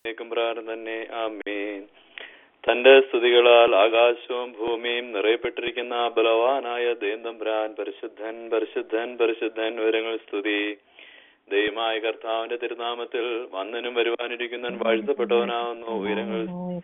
പ്രാരം തന്നെ. ആമേൻ. തന്റെ സ്തുതികളാൽ ആകാശവും ഭൂമിയും നിറയപ്പെട്ടിരിക്കുന്ന ബലവാനായ ദൈവതമ്പുരാൻ പരിശുദ്ധൻ പരിശുദ്ധൻ പരിശുദ്ധൻ ഉയരങ്ങൾ സ്തുതി. ദൈവമായ കർത്താവിന്റെ തിരുനാമത്തിൽ വന്നനും വരുവാനിരിക്കുന്നവൻ വാഴ്ത്തപ്പെട്ടവനാവുന്നു. ഉയരങ്ങൾ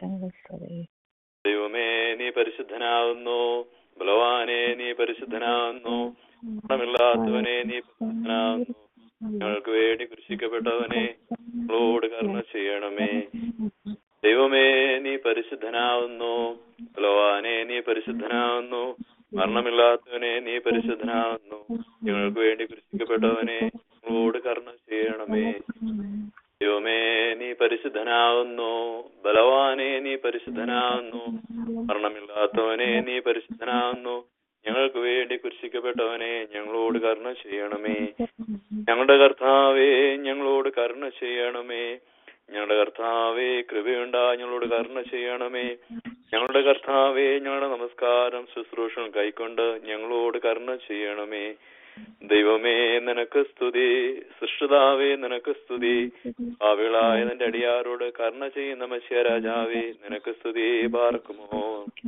ദൈവമേ നീ പരിശുദ്ധനാവുന്നു. ബലവാനെ നീ പരിശുദ്ധനാവുന്നു. മരണമില്ലാത്തവനെ നീ പരിശുദ്ധനാവുന്നു. ഞങ്ങൾക്ക് വേണ്ടി ക്രൂശിക്കപ്പെട്ടവനെ ഞങ്ങളോട് കരുണ ചെയ്യണമേ. ദൈവമേ നീ പരിശുദ്ധനാവുന്നു. ബലവാനെ നീ പരിശുദ്ധനാവുന്നു. മരണമില്ലാത്തവനെ നീ പരിശുദ്ധനാവുന്നു. ഞങ്ങൾക്ക് വേണ്ടി ക്രൂശിക്കപ്പെട്ടവനെ ഞങ്ങളോട് കരുണ ചെയ്യണമേ. ദൈവമേ നീ പരിശുദ്ധനാവുന്നു. ബലവാനെ നീ പരിശുദ്ധനാവുന്നു. മരണമില്ലാത്തവനെ നീ പരിശുദ്ധനാവുന്നു. ഞങ്ങൾക്ക് വേണ്ടി ക്രൂശിക്കപ്പെട്ടവനെ ഞങ്ങളോട് കരുണ ചെയ്യണമേ. ഞങ്ങളുടെ കർത്താവേ ഞങ്ങളോട് കരുണ ചെയ്യണമേ. ഞങ്ങളുടെ കർത്താവേ കൃപയുണ്ടാ ഞങ്ങളോട് കരുണ ചെയ്യണമേ. ഞങ്ങളുടെ കർത്താവേ ഞങ്ങളുടെ നമസ്കാരം ശുശ്രൂഷകൾ കൈക്കൊണ്ട് ഞങ്ങളോട് കരുണ ചെയ്യണമേ. ദൈവമേ നിനക്ക് സ്തുതി. സൃഷ്ടിതാവേ നിനക്ക് സ്തുതി. പാപികളായ നിന്റെ അടിയാരോട് കരുണ ചെയ്യുന്ന മശിയ രാജാവേ നിനക്ക് സ്തുതി. പാർക്കുമോ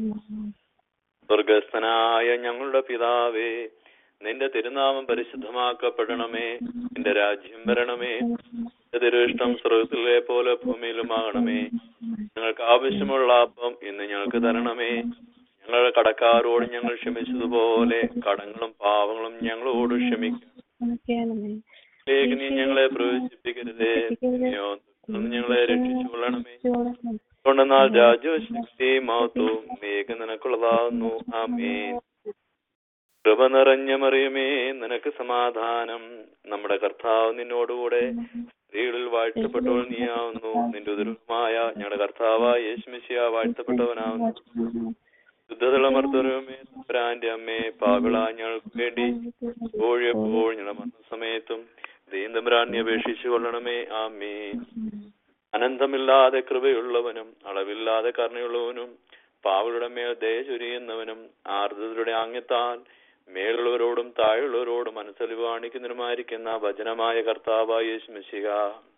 സ്വർഗസ്ഥനായ ഞങ്ങളുടെ പിതാവേ, നിന്റെ തിരുനാമം പരിശുദ്ധമാക്കപ്പെടണമേ. നിന്റെ രാജ്യം വരണമേ. തിരുവിഷ്ടം സ്വർഗത്തിലെ പോലെ ഭൂമിയിലുമാകണമേ. ഞങ്ങൾക്ക് ആവശ്യമുള്ള അപ്പം ഇന്ന് ഞങ്ങൾക്ക് തരണമേ. ഞങ്ങളുടെ കടക്കാരോട് ഞങ്ങൾ ക്ഷമിച്ചതുപോലെ കടങ്ങളും പാവങ്ങളും ഞങ്ങളോട് ക്ഷമിക്കണമേ. നീ ഞങ്ങളെ പ്രവേശിപ്പിക്കരുതേ. ഞങ്ങളെ രക്ഷിച്ചുകൊള്ളണമേ. കൊണ്ടെന്നാൽ രാജ്യവും ശക്തിയും മഹത്വവും നീക്ക് നിനക്കുള്ളതാകുന്നു. ആമേൻ. കൃപ നിറഞ്ഞ മറിയമേ നിനക്ക് സമാധാനം. നമ്മുടെ കർത്താവ് നിന്നോടുകൂടെ സ്ത്രീകളിൽ വാഴ്ത്തപ്പെട്ടവൾ നീയാവുന്നു. നിന്റെ ഉദരമായ ഞങ്ങളുടെ കർത്താവായ യേശുമിശിഹാ വാഴ്ത്തപ്പെട്ടവനാവുന്നു. ശുദ്ധതളമർത്തരമേ തമ്പുരാന്റെ അമ്മേ, പാപികളായ ഞങ്ങൾക്ക് വേണ്ടി എപ്പോഴും ഞങ്ങളുടെ മരണസമയത്തും ദൈവതമ്പുരാനെ അപേക്ഷിച്ചു കൊള്ളണമേ. ആമേൻ. അനന്തമില്ലാതെ കൃപയുള്ളവനും അളവില്ലാതെ കരുണയുള്ളവനും പാപികളുടെ മേൽ ദയ ചൊരിയുന്നവനും ആർദ്രതയുടെ ആംഗ്യത്താൽ മേലുള്ളവരോടും താഴെയുള്ളവരോടും മനസ്സലിവ് കാണിക്കുന്നതിനുമായിരിക്കുന്ന വചനമായ കർത്താവായ യേശു മിശിഹാ,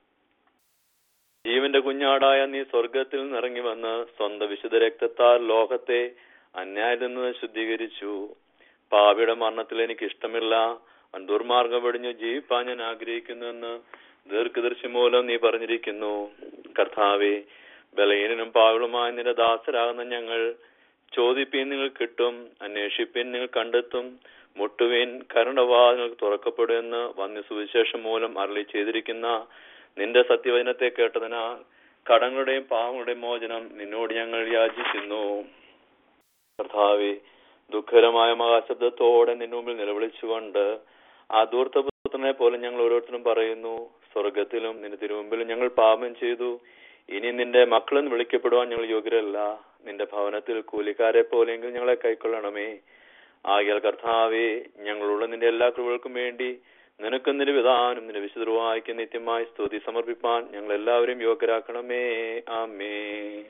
ജീവന്റെ കുഞ്ഞാടായ നീ സ്വർഗത്തിൽ നിന്നിറങ്ങി വന്ന് സ്വന്തം വിശുദ്ധ രക്തത്താൽ ലോകത്തെ അന്യായത്തിൽ നിന്ന് ശുദ്ധീകരിച്ചു. പാപിയുടെ മരണത്തിൽ എനിക്ക് ഇഷ്ടമില്ല, ദുർമാർഗം വെടിഞ്ഞു ജീവിപ്പാൻ ഞാൻ ആഗ്രഹിക്കുന്നുവെന്ന് ദീർഘദർശി മൂലം നീ പറഞ്ഞിരിക്കുന്നു. കർത്താവേ, ബലഹീനനും പാപികളുമായ നിന്റെ ദാസരാകുന്ന ഞങ്ങൾ ചോദിപ്പീൻ നിങ്ങൾ കിട്ടും, അന്വേഷിപ്പീൻ നിങ്ങൾ കണ്ടെത്തും, മുട്ടുവീൻ കരുണവാതിലുകൾ തുറക്കപ്പെടുമെന്ന് വന്യ സുവിശേഷം മൂലം അരുളി ചെയ്തിരിക്കുന്ന നിന്റെ സത്യവചനത്തെ കേട്ടതിനാൽ കടങ്ങളുടെയും പാവങ്ങളുടെയും മോചനം നിന്നോട് ഞങ്ങൾ യാചിക്കുന്നു. കർത്താവേ, ദുഃഖകരമായ മഹാശബ്ദത്തോടെ നിന്റെ മുമ്പിൽ നിലവിളിച്ചുകൊണ്ട് ആ ധൂർത്തപുത്രനെ പോലെ ഞങ്ങൾ ഓരോരുത്തരും പറയുന്നു, സ്വർഗത്തിലും നിന്റെ തിരുമുമ്പിലും ഞങ്ങൾ പാപം ചെയ്തു, ഇനി നിന്റെ മക്കളെന്ന് വിളിക്കപ്പെടുവാൻ ഞങ്ങൾ യോഗ്യരല്ല. നിന്റെ ഭവനത്തിൽ കൂലിക്കാരെ പോലെയെങ്കിലും ഞങ്ങളെ കൈക്കൊള്ളണമേ. ആകയാൽ കർത്താവേ, ഞങ്ങളുള്ള നിന്റെ എല്ലാ കൃപകൾക്കും വേണ്ടി നിനക്കും നിന്റെ പിതാവിനും നിന്റെ വിശുദ്ധവായിക്ക് നിത്യമായി സ്തുതി സമർപ്പിപ്പാൻ ഞങ്ങൾ എല്ലാവരും യോഗ്യരാക്കണമേ. ആമേൻ.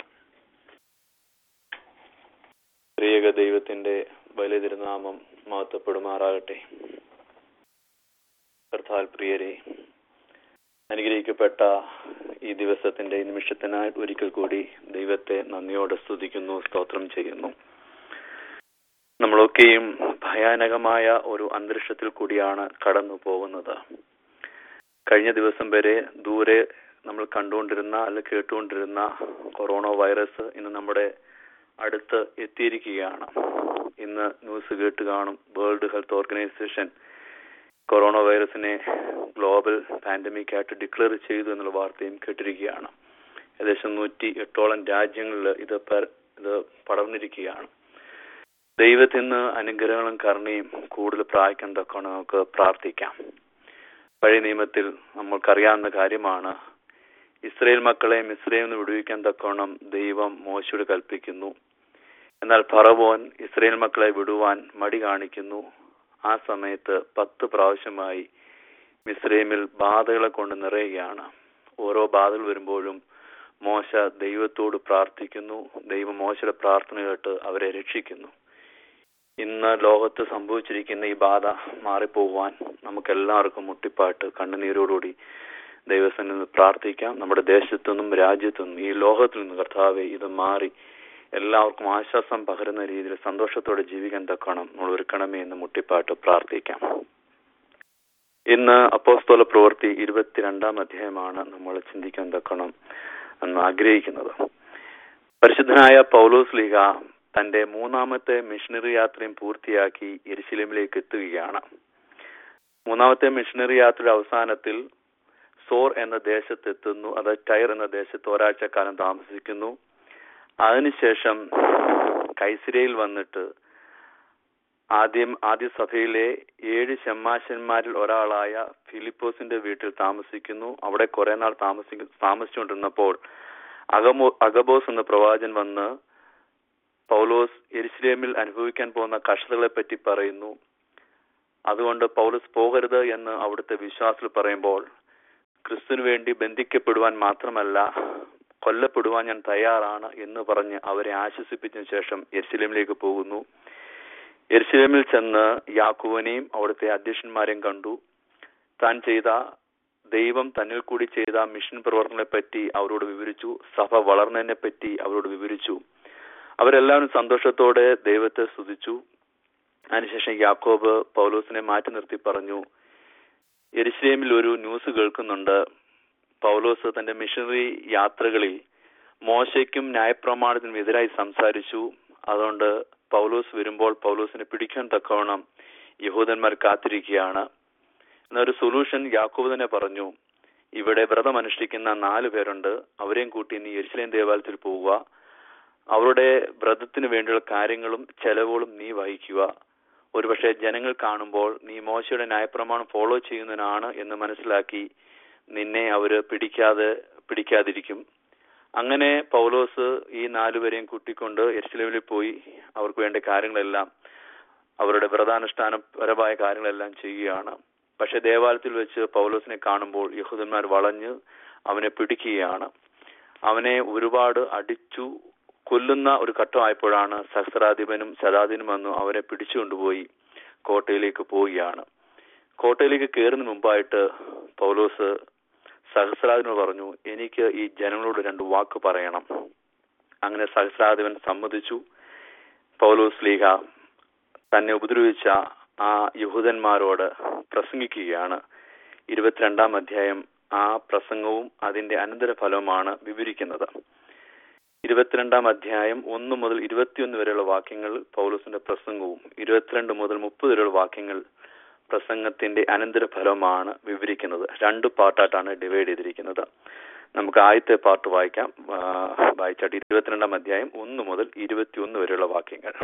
പ്രിയക ദൈവത്തിന്റെ വലിയ തിരുനാമം മഹത്വപ്പെടുമാറാകട്ടെ. കർത്താൽ പ്രിയരെ, അനുഗ്രഹിക്കപ്പെട്ട ഈ ദിവസത്തിന്റെ ഈ നിമിഷത്തിനായി ഒരിക്കൽ കൂടി ദൈവത്തെ നന്ദിയോടെ സ്തുതിക്കുന്നു, സ്തോത്രം ചെയ്യുന്നു. നമ്മളൊക്കെയും ഭയാനകമായ ഒരു അന്തരീക്ഷത്തിൽ കൂടിയാണ് കടന്നു പോകുന്നത്. കഴിഞ്ഞ ദിവസം വരെ ദൂരെ നമ്മൾ കണ്ടുകൊണ്ടിരുന്ന അല്ലെങ്കിൽ കേട്ടുകൊണ്ടിരുന്ന കൊറോണ വൈറസ് ഇന്ന് നമ്മുടെ അടുത്ത് എത്തിയിരിക്കുകയാണ്. ഇന്ന് ന്യൂസ് കേട്ട് കാണും, വേൾഡ് ഹെൽത്ത് ഓർഗനൈസേഷൻ കൊറോണ വൈറസിനെ ഗ്ലോബൽ പാൻഡമിക് ആയിട്ട് ഡിക്ലെയർ ചെയ്തു എന്നുള്ള വാർത്തയും കേട്ടിരിക്കുകയാണ്. ഏകദേശം 108ഓളം രാജ്യങ്ങളിൽ ഇത് പടർന്നിരിക്കുകയാണ്. ദൈവത്തിന് അനുഗ്രഹങ്ങളും കരുണയും കൂടുതൽ പ്രാപിക്കാൻ തക്കവണ്ണം നമുക്ക് പ്രാർത്ഥിക്കാം. പഴയ നിയമത്തിൽ നമ്മൾക്കറിയാവുന്ന കാര്യമാണ്, ഇസ്രായേൽ മക്കളെ മിസ്രയീമിൽ നിന്ന് വിടുവിക്കാൻ തക്കവണ്ണം ദൈവം മോശയോട് കൽപ്പിക്കുന്നു. എന്നാൽ ഫറവോൻ ഇസ്രായേൽ മക്കളെ വിടുവാൻ മടി കാണിക്കുന്നു. ആ സമയത്ത് 10 പ്രാവശ്യമായി മിസ്രയീമിൽ ബാധകളെ കൊണ്ട് നിറയുകയാണ്. ഓരോ ബാധകൾ വരുമ്പോഴും മോശ ദൈവത്തോട് പ്രാർത്ഥിക്കുന്നു. ദൈവം മോശയുടെ പ്രാർത്ഥന കേട്ട് അവരെ രക്ഷിക്കുന്നു. ഇന്ന് ലോകത്ത് സംഭവിച്ചിരിക്കുന്ന ഈ ബാധ മാറിപ്പോകുവാൻ നമുക്കെല്ലാവർക്കും മുട്ടിപ്പാട്ട് കണ്ണുനീരോടുകൂടി ദൈവത്തിൽ നിന്ന് പ്രാർത്ഥിക്കാം. നമ്മുടെ ദേശത്തുനിന്നും രാജ്യത്തുനിന്നും ഈ ലോകത്തിൽ നിന്ന് കർത്താവെ ഇത് മാറി എല്ലാവർക്കും ആശ്വാസം പകരുന്ന രീതിയിൽ സന്തോഷത്തോടെ ജീവിക്കാൻ തക്കണം നമ്മൾ ഒരുക്കണമേ എന്ന് മുട്ടിപ്പാട്ട് പ്രാർത്ഥിക്കാം. ഇന്ന് അപ്പോസ്തല പ്രവൃത്തി 22 അധ്യായമാണ് നമ്മൾ ചിന്തിക്കാൻ തക്കണം എന്ന് ആഗ്രഹിക്കുന്നത്. പരിശുദ്ധനായ പൗലോസ് ലീഗ തന്റെ 3ാമത്തെ മിഷണറി യാത്രയും പൂർത്തിയാക്കി യെരുശലേമിലേക്ക് എത്തുകയാണ്. 3ാമത്തെ മിഷണറി യാത്രയുടെ അവസാനത്തിൽ സോർ എന്ന ദേശത്തെത്തുന്നു. അത് ടൈർ എന്ന ദേശത്ത് ഒരാഴ്ചക്കാലം താമസിക്കുന്നു. അതിനുശേഷം കൈസരയിൽ വന്നിട്ട് ആദ്യ സഭയിലെ 7 ശമ്മാശന്മാരിൽ ഒരാളായ ഫിലിപ്പോസിന്റെ വീട്ടിൽ താമസിക്കുന്നു. അവിടെ കുറെ നാൾ താമസിച്ചുകൊണ്ടിരുന്നപ്പോൾ അഗബോസ് എന്ന പ്രവാചകൻ വന്ന് പൗലോസ് യെരുശലേമിൽ അനുഭവിക്കാൻ പോകുന്ന കഷ്ടതകളെ പറ്റി പറയുന്നു. അതുകൊണ്ട് പൗലോസ് പോകരുത് എന്ന് അവിടുത്തെ വിശ്വാസികൾ പറയുമ്പോൾ ക്രിസ്തുവിന് വേണ്ടി ബന്ധിക്കപ്പെടുവാൻ മാത്രമല്ല കൊല്ലപ്പെടുവാൻ ഞാൻ തയ്യാറാണ് എന്ന് പറഞ്ഞ് അവരെ ആശ്വസിപ്പിച്ചതിനു ശേഷം യെരുശലേമിലേക്ക് പോകുന്നു. യെരുശലേമിൽ ചെന്ന് യാക്കോബിനെയും അവിടുത്തെ അധ്യക്ഷന്മാരെയും കണ്ടു. താൻ ചെയ്ത ദൈവം തന്നിൽ കൂടി ചെയ്ത മിഷൻ പ്രവർത്തനങ്ങളെ പറ്റി അവരോട് വിവരിച്ചു. സഭ വളർന്നതിനെ പറ്റി അവരോട് വിവരിച്ചു. അവരെല്ലാവരും സന്തോഷത്തോടെ ദൈവത്തെ സ്തുതിച്ചു. അതിനുശേഷം യാക്കോബ് പൗലോസിനെ മാറ്റി നിർത്തി പറഞ്ഞു, യെരുശലേമിൽ ഒരു ന്യൂസ് കേൾക്കുന്നുണ്ട്. പൗലോസ് തന്റെ മിഷണറി യാത്രകളിൽ മോശയ്ക്കും ന്യായപ്രമാണത്തിനും എതിരായി സംസാരിച്ചു. അതുകൊണ്ട് പൗലോസ് വരുമ്പോൾ പൗലോസിനെ പിടിക്കാൻ തക്കവണ്ണം യഹൂദന്മാർ കാത്തിരിക്കുകയാണ് എന്നൊരു സൊല്യൂഷൻ യാക്കോബ് തന്നെ പറഞ്ഞു. ഇവിടെ വ്രതം അനുഷ്ഠിക്കുന്ന 4 പേരുണ്ട്. അവരെയും കൂട്ടി നീ യെരുശലേം ദേവാലയത്തിൽ പോവുക. അവരുടെ വ്രതത്തിന് വേണ്ടിയുള്ള കാര്യങ്ങളും ചെലവുകളും നീ വഹിക്കുക. ഒരുപക്ഷെ ജനങ്ങൾ കാണുമ്പോൾ നീ മോശയുടെ ന്യായപ്രമാണം ഫോളോ ചെയ്യുന്നതിനാണ് എന്ന് മനസ്സിലാക്കി നിന്നെ അവര് പിടിക്കാതിരിക്കും. അങ്ങനെ പൗലോസ് ഈ 4 പേരെയും കൂട്ടിക്കൊണ്ട് യെരുശലേമിൽ പോയി അവർക്ക് വേണ്ട കാര്യങ്ങളെല്ലാം അവരുടെ വ്രതാനുഷ്ഠാനപരമായ കാര്യങ്ങളെല്ലാം ചെയ്യുകയാണ്. പക്ഷെ ദേവാലയത്തിൽ വെച്ച് പൗലോസിനെ കാണുമ്പോൾ യഹൂദന്മാർ വളഞ്ഞ് അവനെ പിടിക്കുകയാണ്. അവനെ ഒരുപാട് അടിച്ചു കൊല്ലുന്ന ഒരു ഘട്ടമായപ്പോഴാണ് സഹസ്രാധിപനും ശതാധിപനും വന്നു അവരെ പിടിച്ചുകൊണ്ടുപോയി കോട്ടയിലേക്ക് പോവുകയാണ്. കോട്ടയിലേക്ക് കയറുന്നതിന് മുമ്പായിട്ട് പൗലോസ് സഹസ്രാധിപനോട് പറഞ്ഞു, എനിക്ക് ഈ ജനങ്ങളോട് 2 വാക്ക് പറയണം. അങ്ങനെ സഹസ്രാധിപൻ സമ്മതിച്ചു. പൗലോസ് ലീഗ തന്നെ ഉപദ്രവിച്ച ആ യഹൂദന്മാരോട് പ്രസംഗിക്കുകയാണ്. 22 അധ്യായം ആ പ്രസംഗവും അതിന്റെ അനന്തരഫലവുമാണ് വിവരിക്കുന്നത്. 22 അധ്യായം 1 മുതൽ 21 വരെയുള്ള വാക്യങ്ങൾ പൗലോസിന്റെ പ്രസംഗവും 22 മുതൽ 30 വരെയുള്ള വാക്യങ്ങൾ പ്രസംഗത്തിന്റെ അനന്തരഫലമാണ് വിവരിക്കുന്നത്. 2 പാർട്ടായിട്ടാണ് ഡിവൈഡ് ചെയ്തിരിക്കുന്നത്. നമുക്ക് ആദ്യത്തെ പാർട്ട് വായിക്കാം. വായിച്ചാട്ട് 22 അധ്യായം 1 മുതൽ 21 വരെയുള്ള വാക്യങ്ങൾ.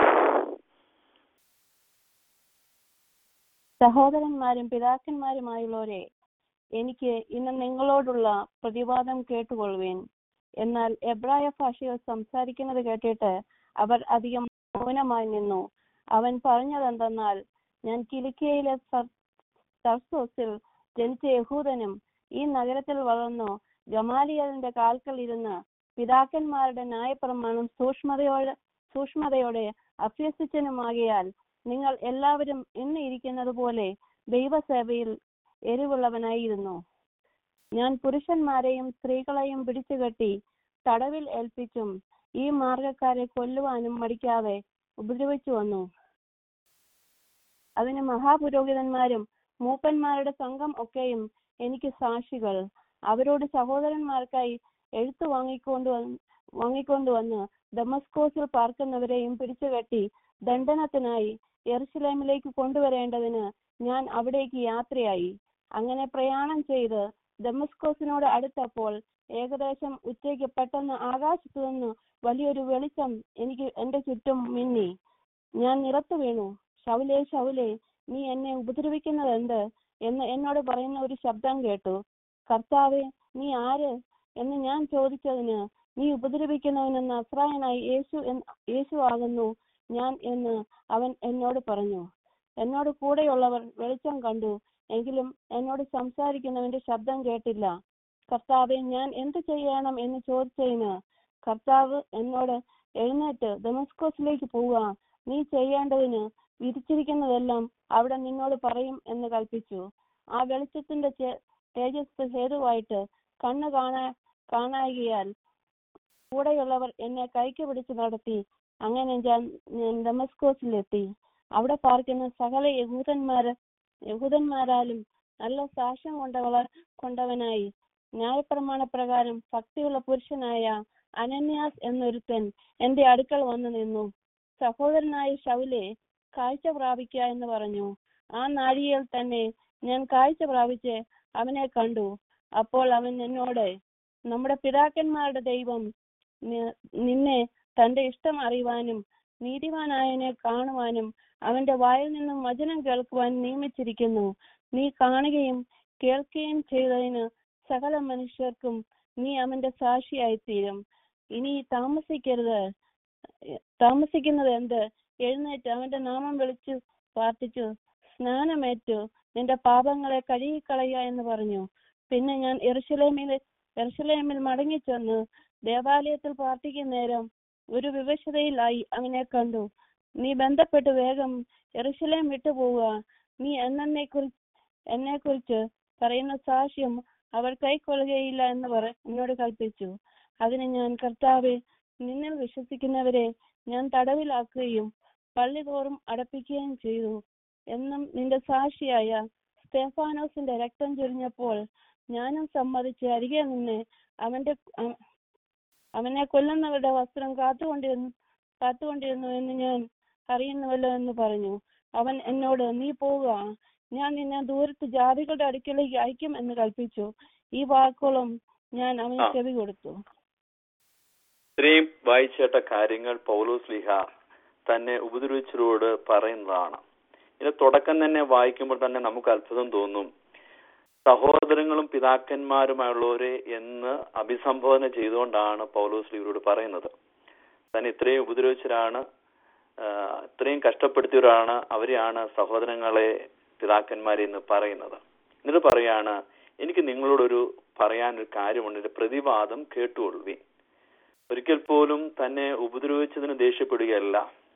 സഹോദരന്മാരും പിതാക്കന്മാരുമായുള്ളവരെ, എനിക്ക് ഇന്ന് നിങ്ങളോടുള്ള പ്രതിവാദം കേട്ടുകൊള്ളുവേൻ. എന്നാൽ എബ്രായ ഭാഷയിൽ സംസാരിക്കുന്നത് കേട്ടിട്ട് അവർ അധികം മൗനമായി നിന്നു. അവൻ പറഞ്ഞതെന്തെന്നാൽ, ഞാൻ കിലിക്കിയയിലെ തർസോസിൽ ജനിച്ച യഹൂദനും ഈ നഗരത്തിൽ വളർന്നു ഗമാലിയേലിന്റെ കാൽക്കൽ ഇരുന്ന് പിതാക്കന്മാരുടെ ന്യായപ്രമാണം സൂക്ഷ്മതയോടെ അഭ്യസിച്ചനുമാകിയാൽ നിങ്ങൾ എല്ലാവരും ഇന്ന് ഇരിക്കുന്നത് പോലെ ദൈവസേവയിൽ എരിവുള്ളവനായിരുന്നു. ഞാൻ പുരുഷന്മാരെയും സ്ത്രീകളെയും പിടിച്ചുകെട്ടി തടവിൽ ഏൽപ്പിച്ചും ഈ മാർഗക്കാരെ കൊല്ലുവാനും മടിക്കാതെ ഉപദ്രവിച്ചു വന്നു. അതിന് മഹാപുരോഹിതന്മാരും മൂപ്പന്മാരുടെ സംഘം ഒക്കെയും എനിക്ക് സാക്ഷികൾ. അവരോട് സഹോദരന്മാർക്കായി എഴുത്ത് വാങ്ങിക്കൊണ്ടുവന്ന് ദമസ്കോസിൽ പാർക്കുന്നവരെയും പിടിച്ചുകെട്ടി ദണ്ഡനത്തിനായി യെരുശലേമിലേക്ക് കൊണ്ടുവരേണ്ടതിന് ഞാൻ അവിടേക്ക് യാത്രയായി. അങ്ങനെ പ്രയാണം ചെയ്ത് ദമസ്കോസിനോട് അടുത്തപ്പോൾ ഏകദേശം ഉച്ചയ്ക്ക് പെട്ടെന്ന് ആകാശത്തു നിന്ന് വലിയൊരു വെളിച്ചം എന്റെ ചുറ്റും മിന്നി. ഞാൻ നിലത്തു വീണു. ശൗലേ, ശൗലേ, നീ എന്നെ ഉപദ്രവിക്കുന്നത് എന്ത് എന്ന് എന്നോട് പറയുന്ന ഒരു ശബ്ദം കേട്ടു. കർത്താവേ, നീ ആര് എന്ന് ഞാൻ ചോദിച്ചതിന്, നീ ഉപദ്രവിക്കുന്നവന് നസ്രായനായ യേശു ആകുന്നു ഞാൻ എന്ന് അവൻ എന്നോട് പറഞ്ഞു. എന്നോട് കൂടെയുള്ളവർ വെളിച്ചം കണ്ടു, എങ്കിലും എന്നോട് സംസാരിക്കുന്നവന്റെ ശബ്ദം കേട്ടില്ല. കർത്താവെ, ഞാൻ എന്ത് ചെയ്യണം എന്ന് ചോദിച്ചതിന് കർത്താവ് എന്നോട്, എഴുന്നേറ്റ് ദമസ്കോസിലേക്ക് പോവുക, നീ ചെയ്യേണ്ടതിന് വിധിച്ചിരിക്കുന്നതെല്ലാം അവിടെ നിന്നോട് പറയും എന്ന് കൽപ്പിച്ചു. ആ വെളിച്ചത്തിന്റെ തേജസ് ഹേതുവായിട്ട് കണ്ണ് കാണായികയാൽ കൂടെയുള്ളവർ എന്നെ കൈക്ക് പിടിച്ച് നടത്തി. അങ്ങനെ ഞാൻ ദമസ്കോസിലെത്തി. അവിടെ പാർക്കുന്ന സകല യഹൂദന്മാരാലും നല്ല സാക്ഷ്യം കൊണ്ടവനായി ന്യായപ്രമാണ പ്രകാരം ഭക്തിയുള്ള പുരുഷനായ അനന്യാസ് എന്നൊരുത്തൻ എന്റെ അടുക്കൽ വന്നു നിന്നു. സഹോദരനായ ശൗലേ, കാഴ്ച പ്രാപിക്കുക എന്ന് പറഞ്ഞു. ആ നാഴികയിൽ തന്നെ ഞാൻ കാഴ്ച പ്രാപിച്ച് അവനെ കണ്ടു. അപ്പോൾ അവൻ എന്നോട്, നമ്മുടെ പിതാക്കന്മാരുടെ ദൈവം നിന്നെ തന്റെ ഇഷ്ടം അറിയുവാനും നീതിമാനായവനെ കാണുവാനും അവന്റെ വായിൽ നിന്നും വചനം കേൾക്കുവാൻ നിയമിച്ചിരിക്കുന്നു. നീ കാണുകയും കേൾക്കുകയും ചെയ്തതിന് സകല മനുഷ്യർക്കും നീ അവന്റെ സാക്ഷിയായിത്തീരും. ഇനി താമസിക്കുന്നത് എന്ത്? എഴുന്നേറ്റ് അവന്റെ നാമം വിളിച്ചു പ്രാർത്ഥിച്ചു സ്നാനമേറ്റു നിന്റെ പാപങ്ങളെ കഴുകിക്കളയുക എന്ന് പറഞ്ഞു. പിന്നെ ഞാൻ യെരൂശലേമിൽ മടങ്ങിച്ചെന്നു ദേവാലയത്തിൽ പ്രാർത്ഥിക്കുന്ന നേരം ഒരു വിവശതയിലായി അവനെ കണ്ടു. നീ ബന്ധപ്പെട്ട് വേഗം യെരൂശലേം വിട്ടുപോവുക. നീ എന്നെ കുറിച്ച് പറയുന്ന സാക്ഷ്യം അവർ കൈക്കൊള്ളുകയില്ല എന്ന് എന്നോട് കൽപ്പിച്ചു. അതിന് ഞാൻ, കർത്താവേ, നിന്നിൽ വിശ്വസിക്കുന്നവരെ ഞാൻ തടവിലാക്കുകയും പള്ളി തോറും അടപ്പിക്കുകയും ചെയ്തു എന്നും നിന്റെ സാക്ഷിയായ സ്തെഫാനോസിന്റെ രക്തം ചൊരിഞ്ഞപ്പോൾ ഞാനും സമ്മതിച്ച് അരികെ നിന്ന് അവനെ കൊല്ലുന്നവരുടെ വസ്ത്രം കാത്തുകൊണ്ടിരുന്നു എന്ന് ഞാൻ അറിയുന്നുവല്ലോ എന്ന് പറഞ്ഞു. അവൻ എന്നോട്, നീ പോവുക, ഞാൻ നിന്നെ ദൂരത്ത് ജാതികളുടെ അടുക്കലേക്ക് അയക്കും എന്ന് കൽപ്പിച്ചു. ഈ വാക്കുകളും ഞാൻ അവന് ചെവി കൊടുത്തു. ഇത്രയും വായിച്ചേട്ട കാര്യങ്ങൾ പൗലോസ്ലീഹ തന്നെ ഉപദ്രവിച്ചവരോട് പറയുന്നതാണ്. ഇതിന്റെ തുടക്കം തന്നെ വായിക്കുമ്പോൾ തന്നെ നമുക്ക് അത്ഭുതം തോന്നും. സഹോദരങ്ങളും പിതാക്കന്മാരുമായുള്ളവരെ എന്ന് അഭിസംബോധന ചെയ്തുകൊണ്ടാണ് പൗലോസ്ലീഹയോട് പറയുന്നത്. തന്നെ ഇത്രയും ഉപദ്രവിച്ചവരാണ്, ഇത്രയും കഷ്ടപ്പെടുത്തിയവരാണ്, അവരെയാണ് സഹോദരങ്ങളെ പിതാക്കന്മാരെ എന്ന് പറയുന്നത്. എന്നിട്ട് പറയാണ്, എനിക്ക് നിങ്ങളോടൊരു പറയാനൊരു കാര്യമുണ്ട്, പ്രതിവാദം കേട്ടുകൊള്ളുവീൻ. ഒരിക്കൽ പോലും തന്നെ ഉപദ്രവിച്ചതിന് ദേഷ്യപ്പെടുകയല്ല,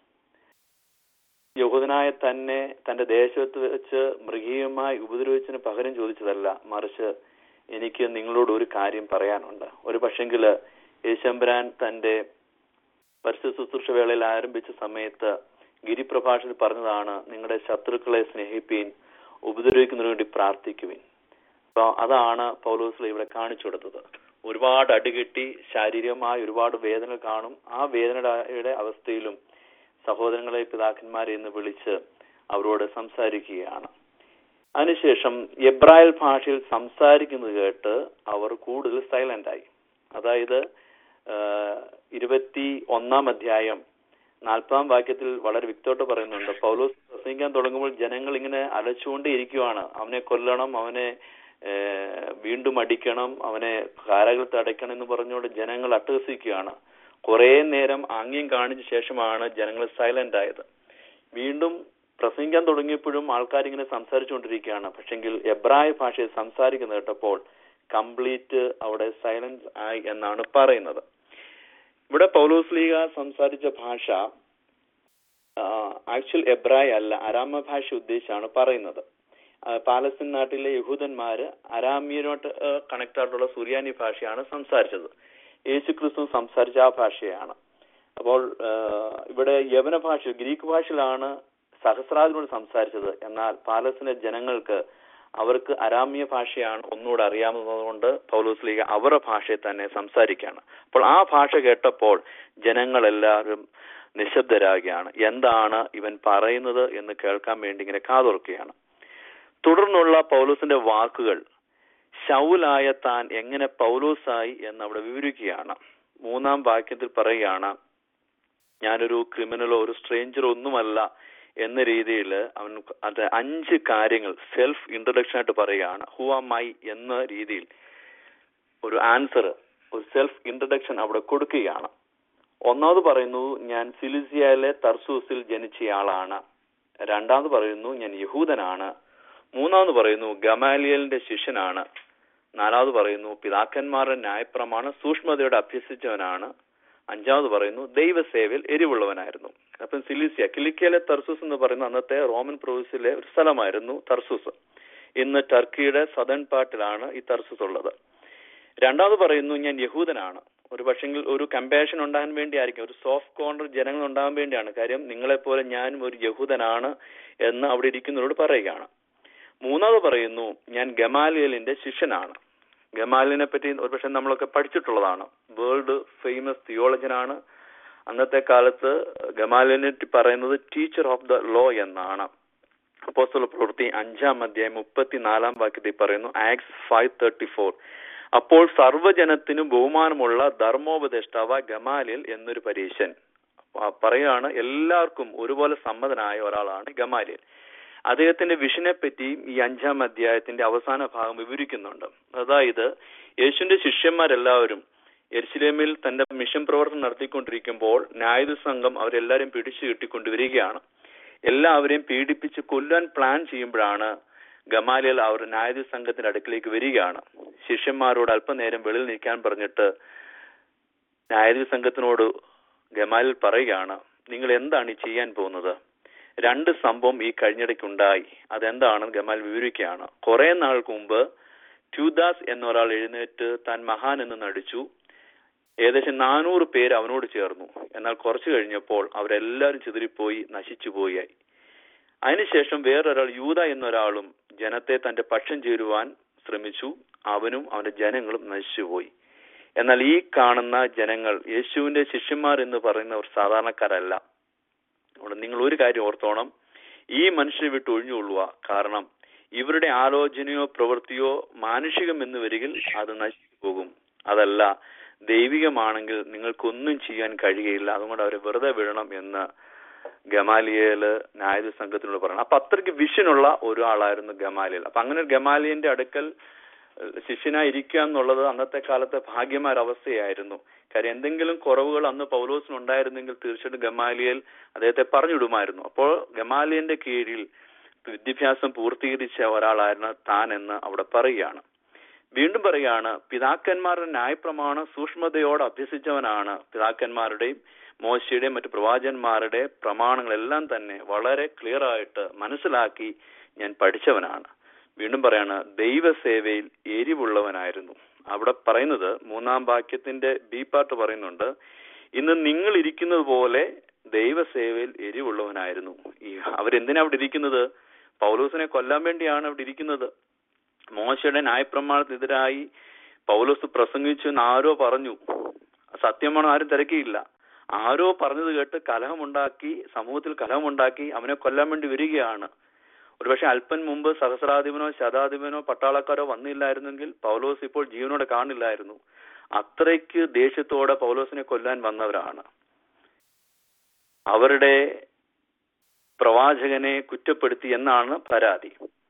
യഹൂദനായ തന്നെ തന്റെ ദേശത്ത് വെച്ച് മൃഗീയമായി ഉപദ്രവിച്ചതിന് പകരം ചോദിച്ചതല്ല, മറിച്ച് എനിക്ക് നിങ്ങളോട് ഒരു കാര്യം പറയാനുണ്ട്. ഒരു പക്ഷെങ്കില് യേശുമ്പുരാൻ തന്റെ പരിശുദ്ധ ശുശ്രൂഷ വേളയിൽ ആരംഭിച്ച സമയത്ത് ഗിരിപ്രഭാഷത്തിൽ പറഞ്ഞതാണ്, നിങ്ങളുടെ ശത്രുക്കളെ സ്നേഹിപ്പീൻ, ഉപദ്രവിക്കുന്നതിനു വേണ്ടി പ്രാർത്ഥിക്കുവിൻ. അപ്പൊ അതാണ് പൗലോസ് ഇവിടെ കാണിച്ചു കൊടുത്തത്. ഒരുപാട് അടികെട്ടി ശാരീരികമായ ഒരുപാട് വേദന കാണും. ആ വേദനയുടെ അവസ്ഥയിലും സഹോദരങ്ങളെ പിതാക്കന്മാരെ എന്ന് വിളിച്ച് അവരോട് സംസാരിക്കുകയാണ്. അതിനുശേഷം എബ്രായ ഭാഷയിൽ സംസാരിക്കുന്നത് കേട്ട് അവർ കൂടുതൽ സൈലന്റായി. അതായത് 21 അധ്യായം 40 വാക്യത്തിൽ വളരെ വ്യക്തമായിട്ട് പറയുന്നുണ്ട്, പൗലോസ് പ്രസംഗിക്കാൻ തുടങ്ങുമ്പോൾ ജനങ്ങൾ ഇങ്ങനെ അലച്ചുകൊണ്ടേ ഇരിക്കുവാണ്. അവനെ കൊല്ലണം, അവനെ വീണ്ടും അടിക്കണം, അവനെ കാരാഗ്രഹത്തിൽ അടയ്ക്കണം എന്ന് പറഞ്ഞുകൊണ്ട് ജനങ്ങൾ അട്ടഹസിക്കുകയാണ്. കുറെ നേരം ആംഗ്യം കാണിച്ച ശേഷമാണ് ജനങ്ങൾ സൈലന്റ് ആയത്. വീണ്ടും പ്രസംഗിക്കാൻ തുടങ്ങിയപ്പോഴും ആൾക്കാരിങ്ങനെ സംസാരിച്ചുകൊണ്ടിരിക്കുകയാണ്. പക്ഷെങ്കിൽ എബ്രായ ഭാഷയിൽ സംസാരിക്കുന്നത് കേട്ടപ്പോൾ കംപ്ലീറ്റ് അവിടെ സൈലൻസ് ആയി എന്നാണ് പറയുന്നത്. ഇവിടെ പൗലോസ്ലീഹ സംസാരിച്ച ഭാഷ ആക്ച്വൽ എബ്രായ അല്ല, അരാമ ഭാഷ ഉദ്ദേശിച്ചാണ് പറയുന്നത്. പാലസ്തീൻ നാട്ടിലെ യഹൂദന്മാര് അരാമിയനോട്ട് കണക്ട് ആയിട്ടുള്ള സുറിയാനി ഭാഷയാണ് സംസാരിച്ചത്. യേശുക്രിസ്തു സംസാരിച്ച ആ ഭാഷയാണ്. അപ്പോൾ ഇവിടെ യവന ഭാഷ, ഗ്രീക്ക് ഭാഷയിലാണ് സഹസ്രാധിപനോട് സംസാരിച്ചത്. എന്നാൽ പാലസ്തീനിലെ ജനങ്ങൾക്ക് അവർക്ക് അരാമ്യ ഭാഷയാണ് ഒന്നുകൂടെ അറിയാവുന്നതുകൊണ്ട് പൗലോസ്ലീഹ അവരുടെ ഭാഷയിൽ തന്നെ സംസാരിക്കുകയാണ്. അപ്പോൾ ആ ഭാഷ കേട്ടപ്പോൾ ജനങ്ങളെല്ലാവരും നിശബ്ദരാകുകയാണ്. എന്താണ് ഇവൻ പറയുന്നത് എന്ന് കേൾക്കാൻ വേണ്ടി ഇങ്ങനെ കാതോർക്കുകയാണ്. തുടർന്നുള്ള പൗലോസിന്റെ വാക്കുകൾ ശൗലായ താൻ എങ്ങനെ പൗലോസായി എന്നവിടെ വിവരിക്കുകയാണ്. 3 വാക്യത്തിൽ പറയുകയാണ്, ഞാനൊരു ക്രിമിനലോ ഒരു സ്ട്രേഞ്ചറോ ഒന്നുമല്ല എന്ന രീതിയിൽ അവൻ അത് 5 കാര്യങ്ങൾ സെൽഫ് ഇൻട്രൊഡക്ഷൻ ആയിട്ട് പറയുകയാണ്. ഹു ആം ഐ എന്ന രീതിയിൽ ഒരു ആൻസർ, ഒരു സെൽഫ് ഇൻട്രൊഡക്ഷൻ അവിടെ കൊടുക്കുകയാണ്. ഒന്നാമത് പറയുന്നു, ഞാൻ സിലിസിയയിലെ തർസൂസിൽ ജനിച്ചയാളാണ്. രണ്ടാമത് പറയുന്നു, ഞാൻ യഹൂദനാണ്. മൂന്നാമത് പറയുന്നു, ഗമാലിയലിന്റെ ശിഷ്യനാണ്. നാലാമത് പറയുന്നു, പിതാക്കന്മാരുടെ ന്യായപ്രമാണം സൂക്ഷ്മതയോടെ അഭ്യസിച്ചവനാണ്. അഞ്ചാമത് പറയുന്നു, ദൈവസേവയിൽ എരിവുള്ളവനായിരുന്നു. അപ്പം സിലിസിയ, കിലിക്കിയയിലെ തർസൂസ് എന്ന് പറയുന്ന അന്നത്തെ റോമൻ പ്രൊവിൻസിലെ ഒരു സ്ഥലമായിരുന്നു തർസൂസ്. ഇന്ന് ടർക്കിയുടെ സദൺ പാർട്ടിലാണ് ഈ തർസസ് ഉള്ളത്. രണ്ടാമത് പറയുന്നു, ഞാൻ യഹൂദനാണ്. ഒരു പക്ഷെങ്കിൽ ഒരു കമ്പാഷൻ ഉണ്ടാകാൻ വേണ്ടിയായിരിക്കും, ഒരു സോഫ്റ്റ് കോർണർ ജനങ്ങൾ ഉണ്ടാകാൻ വേണ്ടിയാണ്. കാര്യം നിങ്ങളെപ്പോലെ ഞാനും ഒരു യഹൂദനാണ് എന്ന് അവിടെ ഇരിക്കുന്നവരോട് പറയുകയാണ്. മൂന്നാമത് പറയുന്നു, ഞാൻ ഗമാലിയലിന്റെ ശിഷ്യനാണ്. ഗമാലിയലിനെ പറ്റി ഒരുപക്ഷെ നമ്മളൊക്കെ പഠിച്ചിട്ടുള്ളതാണ്. World famous തിയോളജനാണ്. അന്നത്തെ കാലത്ത് ഗമാലിയലിനെ പറയുന്നത് ടീച്ചർ ഓഫ് ദ ലോ എന്നാണ്. അപ്പോസ്തല പ്രവൃത്തി 5-34 പറയുന്നു, ആക്ട്സ് 5:34, അപ്പോൾ സർവ്വജനത്തിനും ബഹുമാനമുള്ള ധർമ്മോപദേഷ്ടാവ് ഗമാലിയൽ എന്നൊരു പരീശൻ. പറയുകയാണ്, എല്ലാവർക്കും ഒരുപോലെ സമ്മതനായ ഒരാളാണ് ഗമാലിയൽ. അദ്ദേഹത്തിന്റെ വിഷനെ പറ്റി ഈ 5 അവസാന ഭാഗം വിവരിക്കുന്നുണ്ട്. അതായത് യേശുവിന്റെ ശിഷ്യന്മാരെല്ലാവരും യെരുശലേമിൽ തന്റെ മിഷൻ പ്രവർത്തനം നടത്തിക്കൊണ്ടിരിക്കുമ്പോൾ ന്യായാധിപ സംഘം അവരെല്ലാവരും പിടിച്ചു കെട്ടിക്കൊണ്ടുവരികയാണ്. എല്ലാവരെയും പീഡിപ്പിച്ച് കൊല്ലാൻ പ്ലാൻ ചെയ്യുമ്പോഴാണ് ഗമാലിയൽ അവർ ന്യായാധിപ സംഘത്തിന്റെ അടുക്കിലേക്ക് വരികയാണ്. ശിഷ്യന്മാരോട് അല്പനേരം വെളിയിൽ നിൽക്കാൻ പറഞ്ഞിട്ട് ന്യായാധിപ സംഘത്തിനോട് ഗമാലിയൽ പറയുകയാണ്, നിങ്ങൾ എന്താണ് ഈ ചെയ്യാൻ പോകുന്നത്? 2 സംഭവം ഈ കഴിഞ്ഞിടയ്ക്കുണ്ടായി. അതെന്താണെന്ന് ഗമാലിയൽ വിവരിക്കുകയാണ്. കുറെ നാൾക്ക് മുമ്പ് ട്യൂദാസ് എന്നൊരാൾ എഴുന്നേറ്റ് താൻ മഹാൻ എന്ന് നടിച്ചു. ഏകദേശം 400 പേര് അവനോട് ചേർന്നു. എന്നാൽ കുറച്ചു കഴിഞ്ഞപ്പോൾ അവരെല്ലാവരും ചിതറിപ്പോയി, നശിച്ചുപോയി. അതിനുശേഷം വേറൊരാൾ യൂദ എന്നൊരാളും ജനത്തെ തന്റെ പക്ഷം ചേരുവാൻ ശ്രമിച്ചു. അവനും അവന്റെ ജനങ്ങളും നശിച്ചുപോയി. എന്നാൽ ഈ കാണുന്ന ജനങ്ങൾ യേശുവിന്റെ ശിഷ്യന്മാർ എന്ന് പറയുന്നവർ സാധാരണക്കാരല്ല. അവിടെ നിങ്ങൾ ഒരു കാര്യം ഓർത്തോണം, ഈ മനുഷ്യരെ വിട്ട് ഒഴിഞ്ഞുകൊള്ളുക. കാരണം ഇവരുടെ ആലോചനയോ പ്രവൃത്തിയോ മാനുഷികം എന്ന് വരികിൽ അത് നശിച്ചു പോകും. അതല്ല, ദൈവികമാണെങ്കിൽ നിങ്ങൾക്കൊന്നും ചെയ്യാൻ കഴിയുകയില്ല. അതുകൊണ്ട് അവരെ വെറുതെ വിടണം എന്ന് ഗമാലിയേല് ന്യായാധിപ സംഘത്തിനോട് പറയണം. അപ്പൊ അത്രയ്ക്ക് വിഷനുള്ള ഒരാളായിരുന്നു ഗമാലിയൽ. അപ്പൊ അങ്ങനെ ഗമാലിയന്റെ അടുക്കൽ ശിഷ്യനായി ഇരിക്കുക എന്നുള്ളത് അന്നത്തെ കാലത്തെ ഭാഗ്യമാരവസ്ഥയായിരുന്നു. കാര്യം എന്തെങ്കിലും കുറവുകൾ അന്ന് പൗലോസിനുണ്ടായിരുന്നെങ്കിൽ തീർച്ചയായിട്ടും ഗമാലിയൽ അദ്ദേഹത്തെ പറഞ്ഞുവിടുമായിരുന്നു. അപ്പോൾ ഗമാലിയന്റെ കീഴിൽ വിദ്യാഭ്യാസം പൂർത്തീകരിച്ച ഒരാളായിരുന്നു താൻ എന്ന് അവിടെ പറയുകയാണ്. വീണ്ടും പറയുകയാണ്, പിതാക്കന്മാരുടെ ന്യായപ്രമാണം സൂക്ഷ്മതയോടെ അഭ്യസിച്ചവനാണ്. പിതാക്കന്മാരുടെയും മോശയുടെയും മറ്റു പ്രവാചകന്മാരുടെ പ്രമാണങ്ങളെല്ലാം തന്നെ വളരെ ക്ലിയർ ആയിട്ട് മനസ്സിലാക്കി ഞാൻ പഠിച്ചവനാണ്. വീണ്ടും പറയാണ്, ദൈവസേവയിൽ എരിവുള്ളവനായിരുന്നു. അവിടെ പറയുന്നത് 3-ാം വാക്യത്തിന്റെ ബി പാർട്ട് പറയുന്നുണ്ട്, ഇന്ന് നിങ്ങൾ ഇരിക്കുന്നത് പോലെ ദൈവസേവയിൽ എരിവുള്ളവനായിരുന്നു. അവരെന്തിനാ അവിടെ ഇരിക്കുന്നത്? പൗലോസിനെ കൊല്ലാൻ വേണ്ടിയാണ് അവിടെ ഇരിക്കുന്നത്. മോശയുടെ ന്യായപ്രമാണത്തിനെതിരായി പൗലോസ് പ്രസംഗിച്ചു എന്ന് ആരോ പറഞ്ഞു. സത്യമാണോ ആരും തിരക്കിയില്ല. ആരോ പറഞ്ഞത് കേട്ട് കലഹമുണ്ടാക്കി, സമൂഹത്തിൽ കലഹമുണ്ടാക്കി അവനെ കൊല്ലാൻ വേണ്ടി വരികയാണ്. ഒരുപക്ഷെ അല്പം മുമ്പ് സഹസ്രാധിപനോ ശതാധിപനോ പട്ടാളക്കാരോ വന്നില്ലായിരുന്നെങ്കിൽ പൗലോസ് ഇപ്പോൾ ജീവനോടെ കാണില്ലായിരുന്നു. അത്രയ്ക്ക് ദേഷ്യത്തോടെ പൗലോസിനെ കൊല്ലാൻ വന്നവരാണ്. അവരുടെ പ്രവാചകനെ കുറ്റപ്പെടുത്തി എന്നാണ് പരാതി.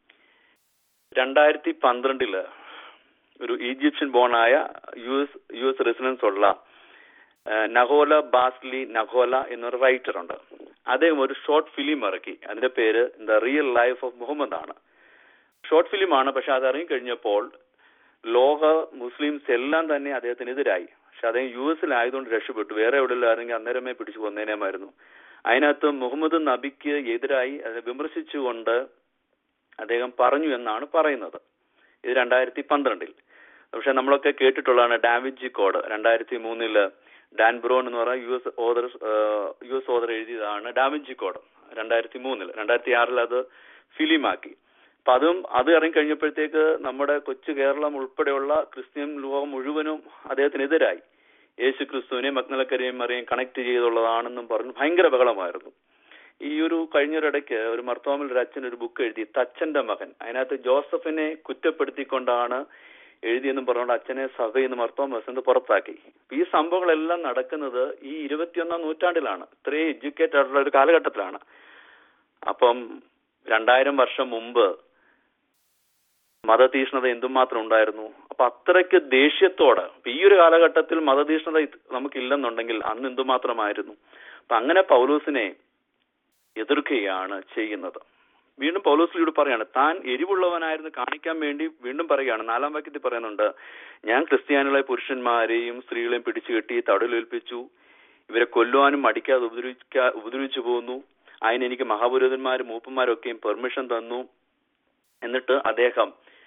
2012 ഒരു ഈജിപ്ഷ്യൻ ബോണായ യു എസ് റെസിഡൻസ് ഉള്ള നഹോല ബാസ്ലി നഹോല എന്നൊരു റൈറ്റർ ഉണ്ട്. അദ്ദേഹം ഒരു ഷോർട്ട് ഫിലിം ഇറക്കി. അതിന്റെ പേര് the real life of Muhammad ആണ്. ഷോർട്ട് ഫിലിമാണ്. പക്ഷെ അത് ഇറങ്ങിക്കഴിഞ്ഞപ്പോൾ ലോക മുസ്ലിംസ് എല്ലാം തന്നെ അദ്ദേഹത്തിനെതിരായി. പക്ഷെ അദ്ദേഹം US-ലായതുകൊണ്ട് രക്ഷപ്പെട്ടു. വേറെ എവിടെയില്ലായിരുന്നെങ്കിൽ അന്നേരമേ പിടിച്ചു കൊന്നേനേമായിരുന്നു. അതിനകത്ത് മുഹമ്മദ് നബിക്ക് എതിരായി അത് വിമർശിച്ചുകൊണ്ട് അദ്ദേഹം പറഞ്ഞു എന്നാണ് പറയുന്നത്. ഇത് 2012. പക്ഷെ നമ്മളൊക്കെ കേട്ടിട്ടുള്ളതാണ് ഡാവിഞ്ചി കോഡ്. 2003 ഡാൻ ബ്രോൺ എന്ന് പറയുന്ന യു എസ് ഓതർ എഴുതിയതാണ് ഡാവിഞ്ചി കോഡ്. 2003 2006 അത് ഫിലിമാക്കി. അപ്പൊ അത് ഇറങ്ങിക്കഴിഞ്ഞപ്പോഴത്തേക്ക് നമ്മുടെ കൊച്ചു കേരളം ഉൾപ്പെടെയുള്ള ക്രിസ്ത്യൻ ലോകം മുഴുവനും അദ്ദേഹത്തിനെതിരായി. യേശു ക്രിസ്തുവിനെ മഗ്ദലക്കാരിയും മറിയം കണക്ട് ചെയ്തുള്ളതാണെന്നും പറഞ്ഞു ഭയങ്കര ബഹളമായിരുന്നു. ഈ ഒരു കഴിഞ്ഞൊരിടയ്ക്ക് ഒരു മർത്തോമിൽ ഒരു അച്ഛൻ ഒരു ബുക്ക് എഴുതി, തച്ചന്റെ മകൻ. അതിനകത്ത് ജോസഫിനെ കുറ്റപ്പെടുത്തിക്കൊണ്ടാണ് എഴുതിയെന്നും പറഞ്ഞുകൊണ്ട് അച്ഛനെ സഭയിൽ നിന്ന് മർത്തോമസ് പുറത്താക്കി. ഈ സംഭവങ്ങളെല്ലാം നടക്കുന്നത് ഈ 21-ാം നൂറ്റാണ്ടിലാണ്. ഇത്രയും എഡ്യൂക്കേറ്റഡ് ആയിട്ടുള്ള ഒരു കാലഘട്ടത്തിലാണ്. അപ്പം 2000 വർഷം മുമ്പ് മതതീഷ്ണത എന്തുമാത്രം ഉണ്ടായിരുന്നു. അപ്പൊ അത്രയ്ക്ക് ദേഷ്യത്തോടെ ഈ ഒരു കാലഘട്ടത്തിൽ മതതീഷ്ണത നമുക്കില്ലെന്നുണ്ടെങ്കിൽ അന്ന് എന്തുമാത്രമായിരുന്നു. അപ്പൊ അങ്ങനെ പൗലോസിനെ എതിർക്കുകയാണ് ചെയ്യുന്നത്. വീണ്ടും പൗലോസിലൂടെ പറയാണ്, താൻ എരിവുള്ളവനായിരുന്നു കാണിക്കാൻ വേണ്ടി വീണ്ടും പറയുകയാണ്. 4-ാം വാക്യത്തിൽ പറയുന്നുണ്ട്, ഞാൻ ക്രിസ്ത്യാനികളെ പുരുഷന്മാരെയും സ്ത്രീകളെയും പിടിച്ചുകെട്ടി തടവിലേൽപ്പിച്ചു. ഇവരെ കൊല്ലുവാനും മടിക്കാതെ ഉപദ്രവിച്ചു പോകുന്നു. അതിനെനിക്ക് മഹാപുരോഹിതന്മാരും മൂപ്പന്മാരൊക്കെയും പെർമിഷൻ തന്നു. എന്നിട്ട് അദ്ദേഹം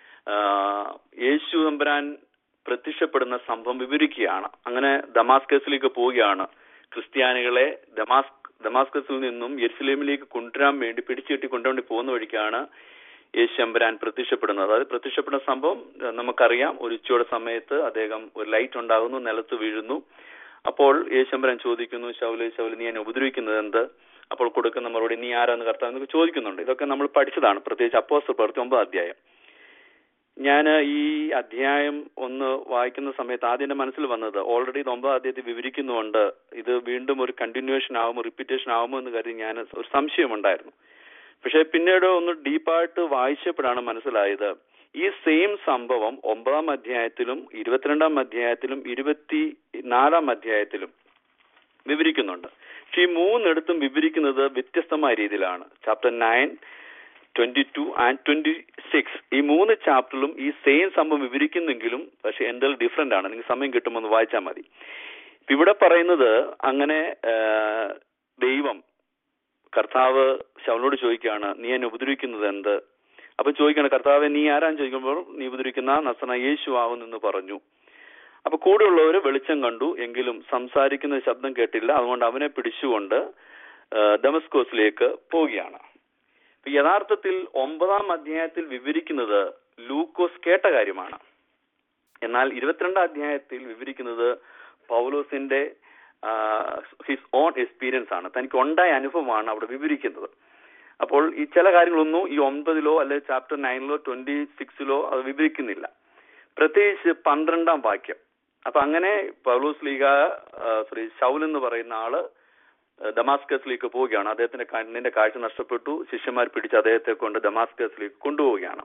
യേശു തമ്പുരാൻ പ്രത്യക്ഷപ്പെടുന്ന സംഭവം വിവരിക്കുകയാണ്. അങ്ങനെ ദമാസ്കസിലേക്ക് പോവുകയാണ്. ക്രിസ്ത്യാനികളെ ദമാസ്കസിൽ നിന്നും യെരുശലേമിലേക്ക് കൊണ്ടുവരാൻ വേണ്ടി പിടിച്ചുകെട്ടി കൊണ്ടുവേണ്ടി പോകുന്ന വഴിക്കാണ് യേശു തമ്പുരാൻ പ്രത്യക്ഷപ്പെടുന്നത്. അതായത് പ്രത്യക്ഷപ്പെടുന്ന സംഭവം നമുക്കറിയാം. ഒരു ഉച്ചയുടെ സമയത്ത് അദ്ദേഹം ഒരു ലൈറ്റ് ഉണ്ടാകുന്നു, നിലത്ത് വീഴുന്നു. അപ്പോൾ യേശു തമ്പുരാൻ ചോദിക്കുന്നു, ശൗലേ ശൗലേ, നീ എന്നെ ഉപദ്രവിക്കുന്നത് എന്ത്? അപ്പോൾ കൊടുക്കുന്ന മറുപടി, നീ ആരാന്ന് കർത്താവ് എന്നൊക്കെ ചോദിക്കുന്നുണ്ട്. ഇതൊക്കെ നമ്മൾ പഠിച്ചതാണ്, പ്രത്യേകിച്ച് അപ്പോസ്തല പ്രവൃത്തി 9 അധ്യായം. ഞാൻ ഈ അധ്യായം ഒന്ന് വായിക്കുന്ന സമയത്ത് ആദ്യം എന്റെ മനസ്സിൽ വന്നത്, ഓൾറെഡി 9 അധ്യായത്തിൽ വിവരിക്കുന്നുണ്ട്, ഇത് വീണ്ടും ഒരു കണ്ടിന്യൂവേഷൻ ആകുമോ, റിപ്പീറ്റേഷൻ ആകുമോ എന്ന് കരുതി ഞാൻ ഒരു സംശയമുണ്ടായിരുന്നു. പക്ഷെ പിന്നീട് ഒന്ന് ഡീപ്പായിട്ട് വായിച്ചപ്പോഴാണ് മനസ്സിലായത്, ഈ സെയിം സംഭവം 9 അധ്യായത്തിലും 22 അധ്യായത്തിലും 24 അധ്യായത്തിലും വിവരിക്കുന്നുണ്ട്. പക്ഷെ ഈ 3 വിവരിക്കുന്നത് വ്യത്യസ്തമായ രീതിയിലാണ്. ചാപ്റ്റർ 9, 22 and 26 ഈ 3 ചാപ്റ്ററിലും ഈ സെയിം സംഭവം വിവരിക്കുന്നെങ്കിലും പക്ഷെ എന്തെങ്കിലും ഡിഫറെന്റ് ആണ്. നിങ്ങൾക്ക് സമയം കിട്ടുമ്പോൾ ഒന്ന് വായിച്ചാൽ മതി. ഇവിടെ പറയുന്നത്, അങ്ങനെ ദൈവം കർത്താവ് ശൗലിനോട് ചോദിക്കുകയാണ്, നീ എന്നെ ഉപദ്രവിക്കുന്നത് എന്ത്? അപ്പൊ ചോദിക്കുകയാണ്, കർത്താവെ നീ ആരാന്ന് ചോദിക്കുമ്പോൾ, നീ ഉപദ്രവിക്കുന്ന നസറേയനായ യേശു ആവുന്നെന്ന് പറഞ്ഞു. അപ്പൊ കൂടെയുള്ളവര് വെളിച്ചം കണ്ടു, എങ്കിലും സംസാരിക്കുന്ന ശബ്ദം കേട്ടില്ല. അതുകൊണ്ട് അവനെ പിടിച്ചുകൊണ്ട് ദമസ്കോസിലേക്ക് പോവുകയാണ്. യഥാർത്ഥത്തിൽ 9 അധ്യായത്തിൽ വിവരിക്കുന്നത് ലൂക്കോസ് കേട്ട കാര്യമാണ്. എന്നാൽ 22 അധ്യായത്തിൽ വിവരിക്കുന്നത് പൗലോസിന്റെ ഹിസ് ഓൺ എക്സ്പീരിയൻസ് ആണ്, തനിക്ക് ഉണ്ടായ അനുഭവമാണ് അവിടെ വിവരിക്കുന്നത്. അപ്പോൾ ഈ ചില കാര്യങ്ങളൊന്നും ഈ 9 അല്ലെ ചാപ്റ്റർ 9 26 അത് വിവരിക്കുന്നില്ല, പ്രത്യേകിച്ച് 12 വാക്യം. അപ്പൊ അങ്ങനെ പൗലോസ് ശൗൽ എന്ന് പറയുന്ന ആള് ദമാസ്കസിലേക്ക് പോവുകയാണ്. അദ്ദേഹത്തിന്റെ കണ്ണിന്റെ കാഴ്ച നഷ്ടപ്പെട്ടു. ശിഷ്യന്മാർ പിടിച്ച് അദ്ദേഹത്തെ കൊണ്ട് ദമാസ്കസിലേക്ക് കൊണ്ടുപോവുകയാണ്.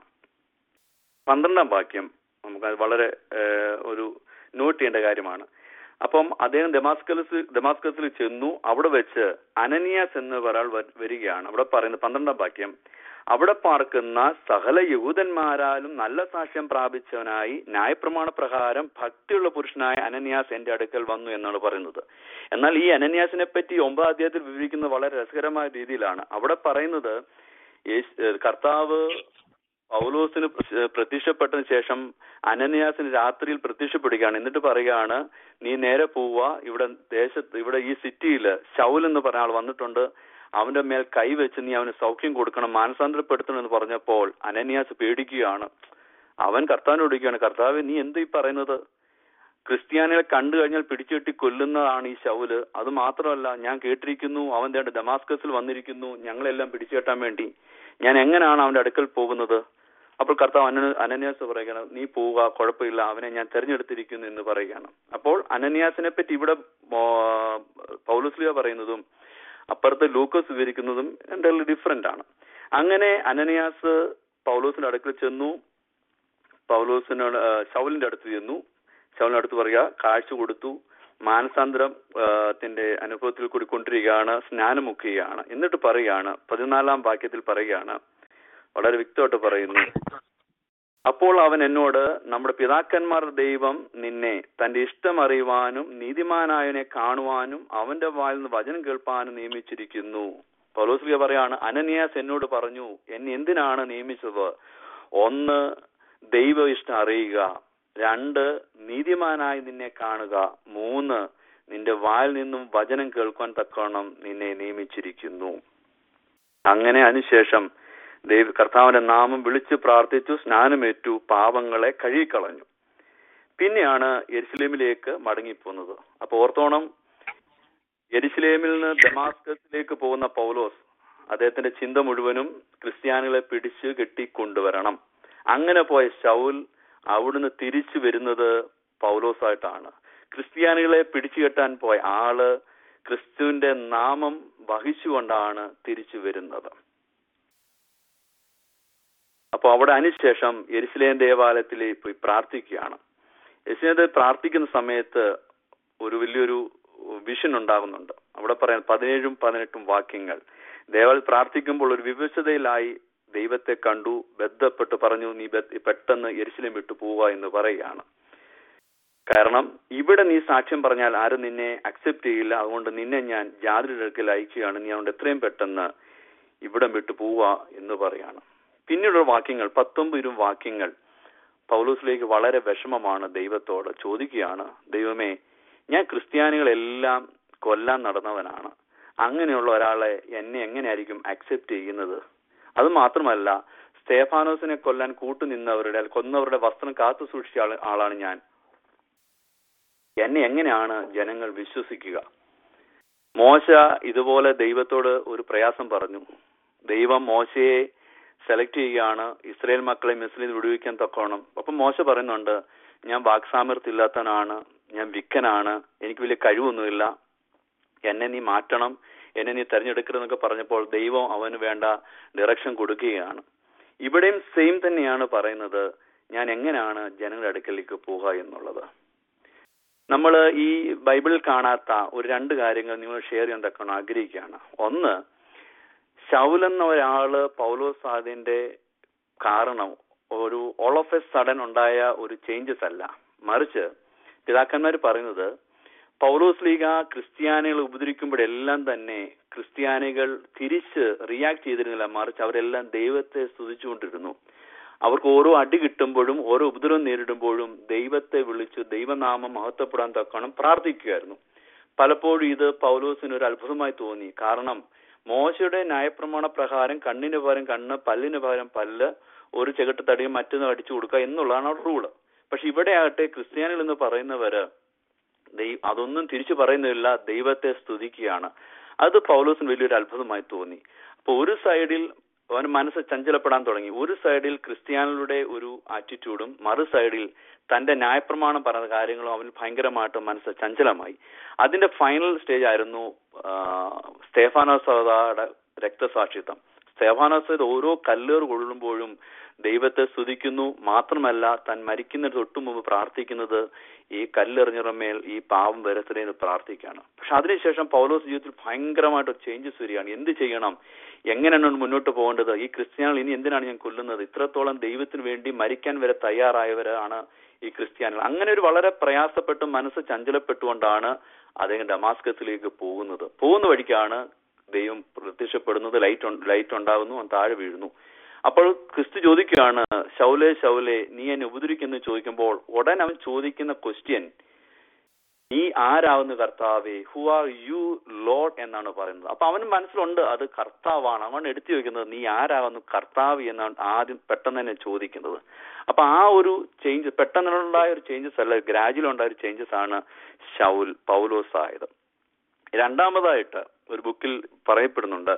12 വാക്യം നമുക്ക് വളരെ ഒരു നോട്ട് ചെയ്യേണ്ട കാര്യമാണ്. അപ്പം അദ്ദേഹം ദമാസ്കസിൽ ചെന്നു. അവിടെ വെച്ച് അനനിയാസ് എന്ന ഒരാൾ വരികയാണ്. അവിടെ പറയുന്നത് 12 വാക്യം, അവിടെ പാർക്കുന്ന സകല യഹൂദന്മാരാലും നല്ല സാക്ഷ്യം പ്രാപിച്ചവനായി ന്യായപ്രമാണ പ്രകാരം ഭക്തിയുള്ള പുരുഷനായ അനനിയാസ് എന്റെ അടുക്കൽ വന്നു എന്നാണ് പറയുന്നത്. എന്നാൽ ഈ അനനിയാസിനെ പറ്റി 9 അധ്യായത്തിൽ വിവരിക്കുന്നത് വളരെ രസകരമായ രീതിയിലാണ്. അവിടെ പറയുന്നത്, കർത്താവ് പൗലോസിന് പ്രത്യക്ഷപ്പെട്ടതിന് ശേഷം അനനിയാസിന് രാത്രിയിൽ പ്രത്യക്ഷപ്പെടുകയാണ്. എന്നിട്ട് പറയുകയാണ്, നീ നേരെ പോവുക, ഇവിടെ ഈ സിറ്റിയിൽ ശൗൽ എന്ന് പറഞ്ഞ ആൾ വന്നിട്ടുണ്ട്, അവന്റെ മേൽ കൈവച്ച് നീ അവന് സൗഖ്യം കൊടുക്കണം, മാനസാന്തരപ്പെടുത്തണം എന്ന് പറഞ്ഞപ്പോൾ അനനിയാസ് പേടിക്കുകയാണ്. അവൻ കർത്താവിനോട് ചോദിക്കുകയാണ്, കർത്താവ് നീ എന്ത് ഈ പറയുന്നത്? ക്രിസ്ത്യാനികളെ കണ്ടു കഴിഞ്ഞാൽ പിടിച്ചുകെട്ടി കൊല്ലുന്നതാണ് ഈ ശൗല്. അത് മാത്രമല്ല, ഞാൻ കേട്ടിരിക്കുന്നു അവൻ ദമാസ്കസിൽ വന്നിരിക്കുന്നു ഞങ്ങളെല്ലാം പിടിച്ചുകെട്ടാൻ വേണ്ടി. ഞാൻ എങ്ങനെയാണ് അവന്റെ അടുക്കൽ പോകുന്നത്? അപ്പോൾ കർത്താവ് അനനിയാസ് പറയുകയാണ്, നീ പോവുക, കുഴപ്പമില്ല, അവനെ ഞാൻ തെരഞ്ഞെടുത്തിരിക്കുന്നു എന്ന് പറയുകയാണ്. അപ്പോൾ അനനിയാസിനെ പറ്റി ഇവിടെ പൗലോസ് പറയുന്നതും അപ്പുറത്ത് ലൂക്കോസ് വിവരിക്കുന്നതും എന്തെങ്കിലും ഡിഫറെന്റ് ആണ്. അങ്ങനെ അനനിയാസ് പൗലോസിന്റെ അടുക്കൽ ചെന്നു. ശൗലിന്റെ അടുത്ത് ചെന്നു. ശൗലിന്റെ അടുത്ത് പറയുക, കാഴ്ച കൊടുത്തു, മാനസാന്തരത്തിന്റെ അനുഭവത്തിൽ കൂടി കൊണ്ടിരിക്കുകയാണ്, സ്നാനമുക്കുകയാണ്. എന്നിട്ട് പറയുകയാണ്, 14 വാക്യത്തിൽ പറയുകയാണ്, വളരെ വ്യക്തമായിട്ട് പറയുന്നു, അപ്പോൾ അവൻ എന്നോട്, നമ്മുടെ പിതാക്കന്മാരുടെ ദൈവം നിന്നെ തന്റെ ഇഷ്ടം അറിയുവാനും നീതിമാനായവനെ കാണുവാനും അവന്റെ വായിൽ നിന്ന് വചനം കേൾപ്പാനും നിയമിച്ചിരിക്കുന്നു. പൗലോസ് പറയാണ്, അനനിയാസ് എന്നോട് പറഞ്ഞു, എന്നെ എന്തിനാണ് നിയമിച്ചത്? 1, ദൈവ ഇഷ്ടം അറിയുക, 2, നീതിമാനായി നിന്നെ കാണുക, 3, നിന്റെ വായിൽ നിന്നും വചനം കേൾക്കാൻ തക്കവണ്ണം നിന്നെ നിയമിച്ചിരിക്കുന്നു. അങ്ങനെ അതിനുശേഷം കർത്താവിന്റെ നാമം വിളിച്ച് പ്രാർത്ഥിച്ചു, സ്നാനമേറ്റു, പാപങ്ങളെ കഴുകിക്കളഞ്ഞു. പിന്നെയാണ് യെരുശലേമിലേക്ക് മടങ്ങിപ്പോകുന്നത്. അപ്പൊ ഓർത്തോണം, യെരുശലേമിൽ നിന്ന് ദമാസ്കസിലേക്ക് പോകുന്ന പൗലോസ്, അദ്ദേഹത്തിന്റെ ചിന്ത മുഴുവനും ക്രിസ്ത്യാനികളെ പിടിച്ചു കെട്ടിക്കൊണ്ടുവരണം. അങ്ങനെ പോയ ശൗൽ അവിടുന്ന് തിരിച്ചു വരുന്നത് പൗലോസായിട്ടാണ്. ക്രിസ്ത്യാനികളെ പിടിച്ചു കെട്ടാൻ പോയ ആള് ക്രിസ്തുവിന്റെ നാമം വഹിച്ചുകൊണ്ടാണ് തിരിച്ചു വരുന്നത്. അപ്പൊ അവിടെ അതിനുശേഷം യെരുശലേം ദേവാലയത്തിലേക്ക് പോയി പ്രാർത്ഥിക്കുകയാണ്. യെരുശലേം പ്രാർത്ഥിക്കുന്ന സമയത്ത് ഒരു വലിയൊരു വിഷൻ ഉണ്ടാകുന്നുണ്ട്. അവിടെ പറയാൻ 17ഉം 18ഉം വാക്യങ്ങൾ. ദേവാലയത്തിൽ പ്രാർത്ഥിക്കുമ്പോൾ ഒരു വിവശതയിലായി ദൈവത്തെ കണ്ടു, ബന്ധപ്പെട്ട് പറഞ്ഞു, നീ പെട്ടെന്ന് യെരുശലേം വിട്ടു പോവുക എന്ന് പറയുകയാണ്. കാരണം ഇവിടെ നീ സാക്ഷ്യം പറഞ്ഞാൽ ആരും നിന്നെ അക്സെപ്റ്റ് ചെയ്യില്ല, അതുകൊണ്ട് നിന്നെ ഞാൻ ജാതിയുടെ അടുക്കൽ അയക്കുകയാണ്, നീ അതുകൊണ്ട് എത്രയും പെട്ടെന്ന് ഇവിടം വിട്ടു പോവുക എന്ന് പറയാണ്. പിന്നീടുള്ള വാക്യങ്ങൾ 19 വാക്യങ്ങൾ പൗലോസിലേക്ക് വളരെ വിഷമമാണ്. ദൈവത്തോട് ചോദിക്കുകയാണ്, ദൈവമേ, ഞാൻ ക്രിസ്ത്യാനികളെല്ലാം കൊല്ലാൻ നടന്നവനാണ്. അങ്ങനെയുള്ള ഒരാളെ എന്നെ എങ്ങനെയായിരിക്കും അക്സെപ്റ്റ് ചെയ്യുന്നത്? അത് മാത്രമല്ല, സ്തേഫാനോസിനെ കൊല്ലാൻ കൊന്നവരുടെ വസ്ത്രം കാത്തു സൂക്ഷിച്ച ആളാണ് ഞാൻ. എന്നെ എങ്ങനെയാണ് ജനങ്ങൾ വിശ്വസിക്കുക? മോശ ഇതുപോലെ ദൈവത്തോട് ഒരു പ്രയാസം പറഞ്ഞു. ദൈവം മോശയെ സെലക്ട് ചെയ്യുകയാണ്, ഇസ്രായേൽ മക്കളെ മിസ്രിൽ നിന്ന് വിടുവിക്കാൻ തക്കോണം. അപ്പം മോശ പറയുന്നുണ്ട്, ഞാൻ വാക്സാമർത്ഥ്യമില്ലാത്തവനാണ്, ഞാൻ വിക്കനാണ്, എനിക്ക് വലിയ കഴിവൊന്നുമില്ല, എന്നെ നീ മാറ്റണം, എന്നെ നീ തെരഞ്ഞെടുക്കരുതെന്നൊക്കെ പറഞ്ഞപ്പോൾ ദൈവം അവന് വേണ്ട ഡയറക്ഷൻ കൊടുക്കുകയാണ്. ഇവിടെയും സെയിം തന്നെയാണ് പറയുന്നത്, ഞാൻ എങ്ങനെയാണ് ജനങ്ങളുടെ അടുക്കലേക്ക് പോവുക എന്നുള്ളത്. നമ്മൾ ഈ ബൈബിളിൽ കാണാത്ത ഒരു 2 കാര്യങ്ങൾ നിങ്ങൾ ഷെയർ ചെയ്യാൻ തക്കണം ആഗ്രഹിക്കുകയാണ്. ഒന്ന്, ശൗൽ എന്ന ഒരാള് പൗലോസ് അതിന്റെ കാരണം ഒരു ഓൾ ഓഫ് എ സഡൻ ഉണ്ടായ ഒരു ചേഞ്ചസ് അല്ല, മറിച്ച് പിതാക്കന്മാർ പറയുന്നത് പൗലോസ് ലീഗ ക്രിസ്ത്യാനികൾ ഉപദ്രവിക്കുമ്പോഴെല്ലാം തന്നെ ക്രിസ്ത്യാനികൾ തിരിച്ച് റിയാക്ട് ചെയ്തിരുന്നില്ല, മറിച്ച് അവരെല്ലാം ദൈവത്തെ സ്തുതിച്ചുകൊണ്ടിരുന്നു. അവർക്ക് ഓരോ അടി കിട്ടുമ്പോഴും ഓരോ ഉപദ്രവം നേരിടുമ്പോഴും ദൈവത്തെ വിളിച്ച് ദൈവനാമം മഹത്വപ്പെടാൻ തക്കണം പ്രാർത്ഥിക്കുകയായിരുന്നു. പലപ്പോഴും ഇത് പൗലോസിന് ഒരു അത്ഭുതമായി തോന്നി. കാരണം മോശയുടെ ന്യായപ്രമാണ പ്രകാരം കണ്ണിന് പകരം കണ്ണ്, പല്ലിന് പകരം പല്ല്, ഒരു ചെകിട്ട് തടിയും മറ്റൊന്ന് അടിച്ചു കൊടുക്കുക എന്നുള്ളതാണ് അവിടെ റൂള്. പക്ഷെ ഇവിടെ ആകട്ടെ ക്രിസ്ത്യാനികൾ എന്ന് പറയുന്നവര് അതൊന്നും തിരിച്ചു പറയുന്നില്ല, ദൈവത്തെ സ്തുതിക്കുകയാണ്. അത് പൗലോസിന് വലിയൊരു അത്ഭുതമായി തോന്നി. അപ്പൊ ഒരു സൈഡിൽ അവന് മനസ്സ് ചഞ്ചലപ്പെടാൻ തുടങ്ങി. ഒരു സൈഡിൽ ക്രിസ്ത്യാനികളുടെ ഒരു ആറ്റിറ്റ്യൂഡും മറു സൈഡിൽ തന്റെ ന്യായപ്രമാണം പറഞ്ഞ കാര്യങ്ങളും അവന് ഭയങ്കരമായിട്ട് മനസ്സ് ചഞ്ചലമായി. അതിന്റെ ഫൈനൽ സ്റ്റേജ് ആയിരുന്നു സ്തേഫാനോസ് രക്തസാക്ഷിത്വം. സ്തേഫാനോസ് ഓരോ കല്ലേറ് കൊള്ളുമ്പോഴും ദൈവത്തെ സ്തുതിക്കുന്നു. മാത്രമല്ല, താൻ മരിക്കുന്നതിന് തൊട്ടു മുമ്പ് പ്രാർത്ഥിക്കുന്നത് ഈ കല്ലെറിഞ്ഞിറമേൽ ഈ പാവം വരത്തലേന്ന് പ്രാർത്ഥിക്കുകയാണ്. പക്ഷെ അതിനുശേഷം പൗലോസ് ജീവിതത്തിൽ ഭയങ്കരമായിട്ട് ചേഞ്ചസ് വരികയാണ്. എന്ത് ചെയ്യണം, എങ്ങനെയാണ് മുന്നോട്ട് പോകേണ്ടത്? ഈ ക്രിസ്ത്യാനികൾ ഇനി എന്തിനാണ് ഞാൻ കൊല്ലുന്നത്? ഇത്രത്തോളം ദൈവത്തിന് വേണ്ടി മരിക്കാൻ വരെ തയ്യാറായവരാണ് ഈ ക്രിസ്ത്യാനികൾ. അങ്ങനെ ഒരു വളരെ പ്രയാസപ്പെട്ട് മനസ്സ് ചഞ്ചലപ്പെട്ടുകൊണ്ടാണ് അദ്ദേഹം ഡമാസ്കസിലേക്ക് പോകുന്ന വഴിക്കാണ് ദൈവം പ്രത്യക്ഷപ്പെടുന്നത്. ലൈറ്റ് ഉണ്ടാകുന്നു, അവൻ താഴെ വീഴുന്നു. അപ്പോൾ ക്രിസ്തു ചോദിക്കുകയാണ്, ശൗലേ ശൗലേ, നീ എന്നെ ഉപദ്രവിക്കുന്നു ചോദിക്കുമ്പോൾ ഉടൻ അവൻ ചോദിക്കുന്ന ക്വസ്റ്റ്യൻ, നീ ആരാവുന്നു കർത്താവേ, ഹു ആർ യു ലോർഡ് എന്നാണ് പറയുന്നത്. അപ്പൊ അവന് മനസ്സിലുണ്ട് അത് കർത്താവാണ്. അവൻ എടുത്തു ചോദിക്കുന്നത് നീ ആരാവുന്നു കർത്താവ് എന്നാണ് ആദ്യം പെട്ടെന്ന് തന്നെ ചോദിക്കുന്നത്. അപ്പൊ ആ ഒരു ചേഞ്ച് പെട്ടെന്നുണ്ടായ ഒരു ചേഞ്ചസ് അല്ല, ഗ്രാജുവൽ ഉണ്ടായ ഒരു ചേഞ്ചസ് ആണ് പൗലോസ് ആയത്. രണ്ടാമതായിട്ട് ഒരു ബുക്കിൽ പറയപ്പെടുന്നുണ്ട്,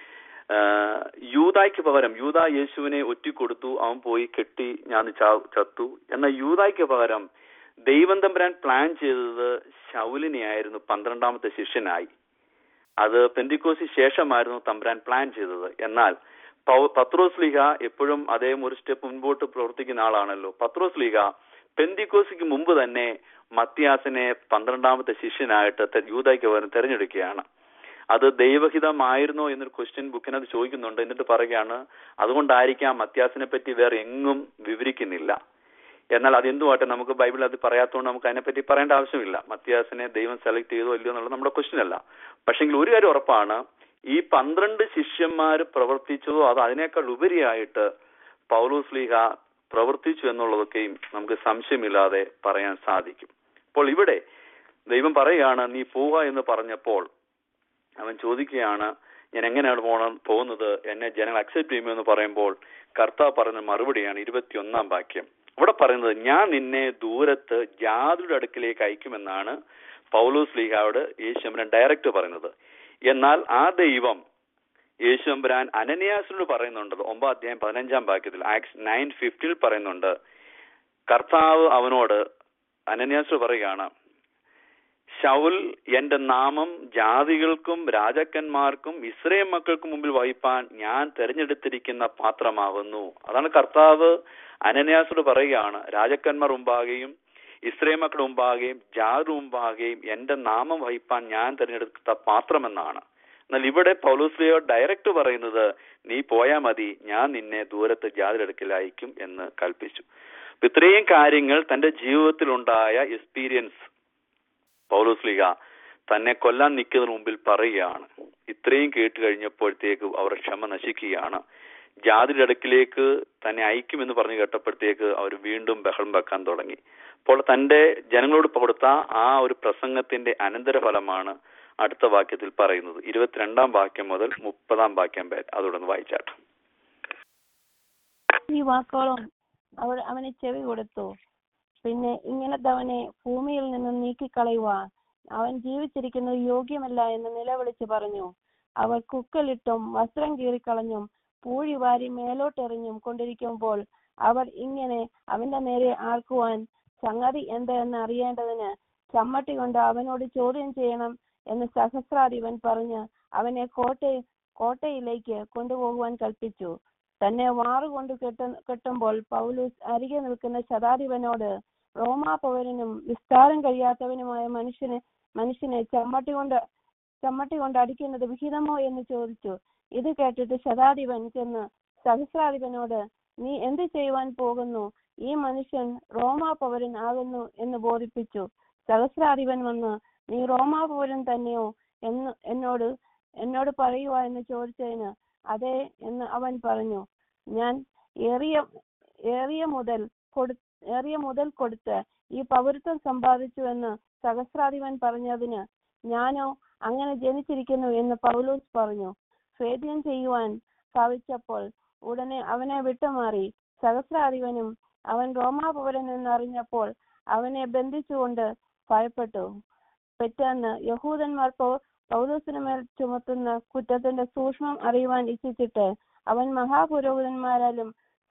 യൂദായ്ക്ക് പകരം യൂദാ യേശുവിനെ ഒറ്റിക്കൊടുത്തു, അവൻ പോയി കെട്ടി ഞാൻ ചത്തു. എന്നാൽ യൂദായ്ക്ക് പകരം ദൈവം തമ്പുരാൻ പ്ലാൻ ചെയ്തത് ശൗലിനെയായിരുന്നു 12ാമത്തെ ശിഷ്യനായി. അത് പെന്തിക്കോസിന് ശേഷമായിരുന്നു തമ്പുരാൻ പ്ലാൻ ചെയ്തത്. എന്നാൽ പത്രോസ് ലീഗ എപ്പോഴും അദ്ദേഹം ഒരു സ്റ്റെപ്പ് മുൻപോട്ട് പ്രവർത്തിക്കുന്ന ആളാണല്ലോ. പത്രോസ് ലീഗ പെന്തിക്കോസിക്ക് മുമ്പ് തന്നെ മത്തിയാസിനെ 12ാമത്തെ ശിഷ്യനായിട്ട് യൂദായ്ക്ക് പകരം തെരഞ്ഞെടുക്കുകയാണ്. അത് ദൈവഹിതമായിരുന്നോ എന്നൊരു ക്വസ്റ്റ്യൻ ബുക്കിനകത്ത് ചോദിക്കുന്നുണ്ട്. എന്നിട്ട് പറയുകയാണ്, അതുകൊണ്ടായിരിക്കാം മത്യാസിനെ പറ്റി വേറെ എങ്ങും വിവരിക്കുന്നില്ല. എന്നാൽ അതെന്തുമാട്ടെ, നമുക്ക് ബൈബിളിൽ അത് പറയാത്തതുകൊണ്ട് നമുക്ക് അതിനെപ്പറ്റി പറയേണ്ട ആവശ്യമില്ല. മത്യാസിനെ ദൈവം സെലക്ട് ചെയ്തോ ഇല്ലയോ എന്നുള്ളത് നമ്മുടെ ക്വസ്റ്റ്യൻ അല്ല. പക്ഷെങ്കിൽ ഒരു കാര്യം ഉറപ്പാണ്, ഈ 12 ശിഷ്യന്മാർ പ്രവർത്തിച്ചതോ അത് അതിനേക്കാൾ ഉപരിയായിട്ട് പൗലോസ് ലീഗ പ്രവർത്തിച്ചു എന്നുള്ളതൊക്കെയും നമുക്ക് സംശയമില്ലാതെ പറയാൻ സാധിക്കും. അപ്പോൾ ഇവിടെ ദൈവം പറയുകയാണ്, നീ പോവുക എന്ന് പറഞ്ഞപ്പോൾ അവൻ ചോദിക്കുകയാണ്, ഞാൻ എങ്ങനെയാണ് പോകുന്നത്, എന്നെ ജനങ്ങൾ അക്സെപ്റ്റ് ചെയ്യുമോ എന്ന് പറയുമ്പോൾ കർത്താവ് പറഞ്ഞ മറുപടിയാണ് 21ാം വാക്യം. അവിടെ പറയുന്നത്, ഞാൻ നിന്നെ ദൂരത്ത് ജാതിയുടെ അടുക്കിലേക്ക് അയക്കുമെന്നാണ് പൗലോസ് ലീഗയോട് യേശുമ്പരാൻ ഡയറക്റ്റ് പറയുന്നത്. എന്നാൽ ആ ദൈവം യേശുമ്പരാൻ അനനിയാസിനോട് പറയുന്നുണ്ട്. 9ാം അധ്യായം 15ാം വാക്യത്തിൽ ആക്ട്സ് 9:15 പറയുന്നുണ്ട്, കർത്താവ് അവനോട് അനനിയാസിനോട് പറയുകയാണ്, ശൗൽ എന്റെ നാമം ജാതികൾക്കും രാജാക്കന്മാർക്കും ഇസ്രായേൽ മക്കൾക്കും മുമ്പിൽ വഹിപ്പാൻ ഞാൻ തെരഞ്ഞെടുത്തിരിക്കുന്ന പാത്രമാകുന്നു. അതാണ് കർത്താവ് അനനിയാസോട് പറയുകയാണ്, രാജാക്കന്മാർ മുമ്പാകെയും ഇസ്രായേൽ മക്കളുടെ മുമ്പാകെയും ജാതി മുമ്പാകെയും എന്റെ നാമം വഹിപ്പാൻ ഞാൻ തെരഞ്ഞെടുത്ത പാത്രമെന്നാണ്. എന്നാൽ ഇവിടെ പൗലോസ് ഡയറക്റ്റ് പറയുന്നത്, നീ പോയാ മതി, ഞാൻ നിന്നെ ദൂരത്ത് ജാതിയുടെ അടുക്കൽ അയക്കും എന്ന് കൽപ്പിച്ചു. ഇത്രയും കാര്യങ്ങൾ തന്റെ ജീവിതത്തിലുണ്ടായ എക്സ്പീരിയൻസ് പൗലോസ് ലീഗ തന്നെ കൊല്ലാൻ നിൽക്കുന്നതിന് മുമ്പിൽ പറയുകയാണ്. ഇത്രയും കേട്ട് കഴിഞ്ഞപ്പോഴത്തേക്ക് അവരുടെ ക്ഷമ നശിക്കുകയാണ്. ജാതിയുടെ അടുക്കിലേക്ക് തന്നെ അയക്കുമെന്ന് പറഞ്ഞു കേട്ടപ്പോഴത്തേക്ക് അവർ വീണ്ടും ബഹളം വെക്കാൻ തുടങ്ങി. അപ്പോൾ തന്റെ ജനങ്ങളോട് കൊടുത്ത ആ ഒരു പ്രസംഗത്തിന്റെ അനന്തരഫലമാണ് അടുത്ത വാക്യത്തിൽ പറയുന്നത്. 22 വാക്യം മുതൽ 30 വാക്യം വരെ അതോടൊന്ന് വായിച്ചാട്ടെ. ഈ വാക്കുകളും അവന് ചെവി കൊടുത്തു. പിന്നെ ഇങ്ങനത്തെ അവനെ ഭൂമിയിൽ നിന്ന് നീക്കിക്കളയുവാൻ അവൻ ജീവിച്ചിരിക്കുന്നത് യോഗ്യമല്ല എന്ന് നിലവിളിച്ചു പറഞ്ഞു. അവർ കുക്കലിട്ടും വസ്ത്രം കീറിക്കളഞ്ഞും പൂഴി വാരി മേലോട്ടെറിഞ്ഞും കൊണ്ടിരിക്കുമ്പോൾ അവർ ഇങ്ങനെ അവന്റെ നേരെ ആർക്കുവാൻ സംഗതി എന്തെന്ന് അറിയേണ്ടതിന് ചമ്മട്ടി കൊണ്ട് അവനോട് ചോദ്യം ചെയ്യണം എന്ന് സഹസ്രാധിപൻ പറഞ്ഞ് അവനെ കോട്ടയിലേക്ക് കൊണ്ടുപോകുവാൻ കൽപ്പിച്ചു. തന്നെ വാറുകൊണ്ട് കെട്ടുമ്പോൾ പൗലോസ് അരികെ നിൽക്കുന്ന ശതാധിപനോട്, റോമാ പൗരനും വിസ്താരം കഴിയാത്തവനുമായ മനുഷ്യനെ ചമ്മട്ടി കൊണ്ട് അടിക്കുന്നത് വിഹിതമോ എന്ന് ചോദിച്ചു. ഇത് കേട്ടിട്ട് ശതാധിപൻ ചെന്ന് സഹസ്രാധിപനോട്, നീ എന്ത് ചെയ്യുവാൻ പോകുന്നു? ഈ മനുഷ്യൻ റോമാ പൗരൻ ആകുന്നു എന്ന് ബോധിപ്പിച്ചു. സഹസ്രാധിപൻ വന്ന്, നീ റോമാ പൗരൻ തന്നെയോ എന്ന് എന്നോട് പറയുക എന്ന് ചോദിച്ചതിന്, അതെ എന്ന് അവൻ പറഞ്ഞു. ഞാൻ ഏറിയ മുതൽ കൊടുത്ത് ഈ പൗരത്വം സമ്പാദിച്ചു എന്ന് സഹസ്രാധിപൻ പറഞ്ഞതിന്, ഞാനോ അങ്ങനെ ജനിച്ചിരിക്കുന്നു എന്ന് പൗലോസ് പറഞ്ഞു. ഭേദ്യം ചെയ്യുവാൻ ഭാവിച്ചപ്പോൾ ഉടനെ അവനെ വിട്ടുമാറി. സഹസ്രാധിപനും അവൻ റോമാ പൗരൻ എന്നറിഞ്ഞപ്പോൾ അവനെ ബന്ധിച്ചുകൊണ്ട് ഭയപ്പെട്ടു. പെട്ടെന്ന് യഹൂദന്മാർ പൗലോസിന് മേൽ ചുമത്തുന്ന കുറ്റത്തിന്റെ സൂക്ഷ്മം അറിയുവാൻ ഇച്ഛിച്ചിട്ട് അവൻ മഹാപുരോഹിതന്മാരാലും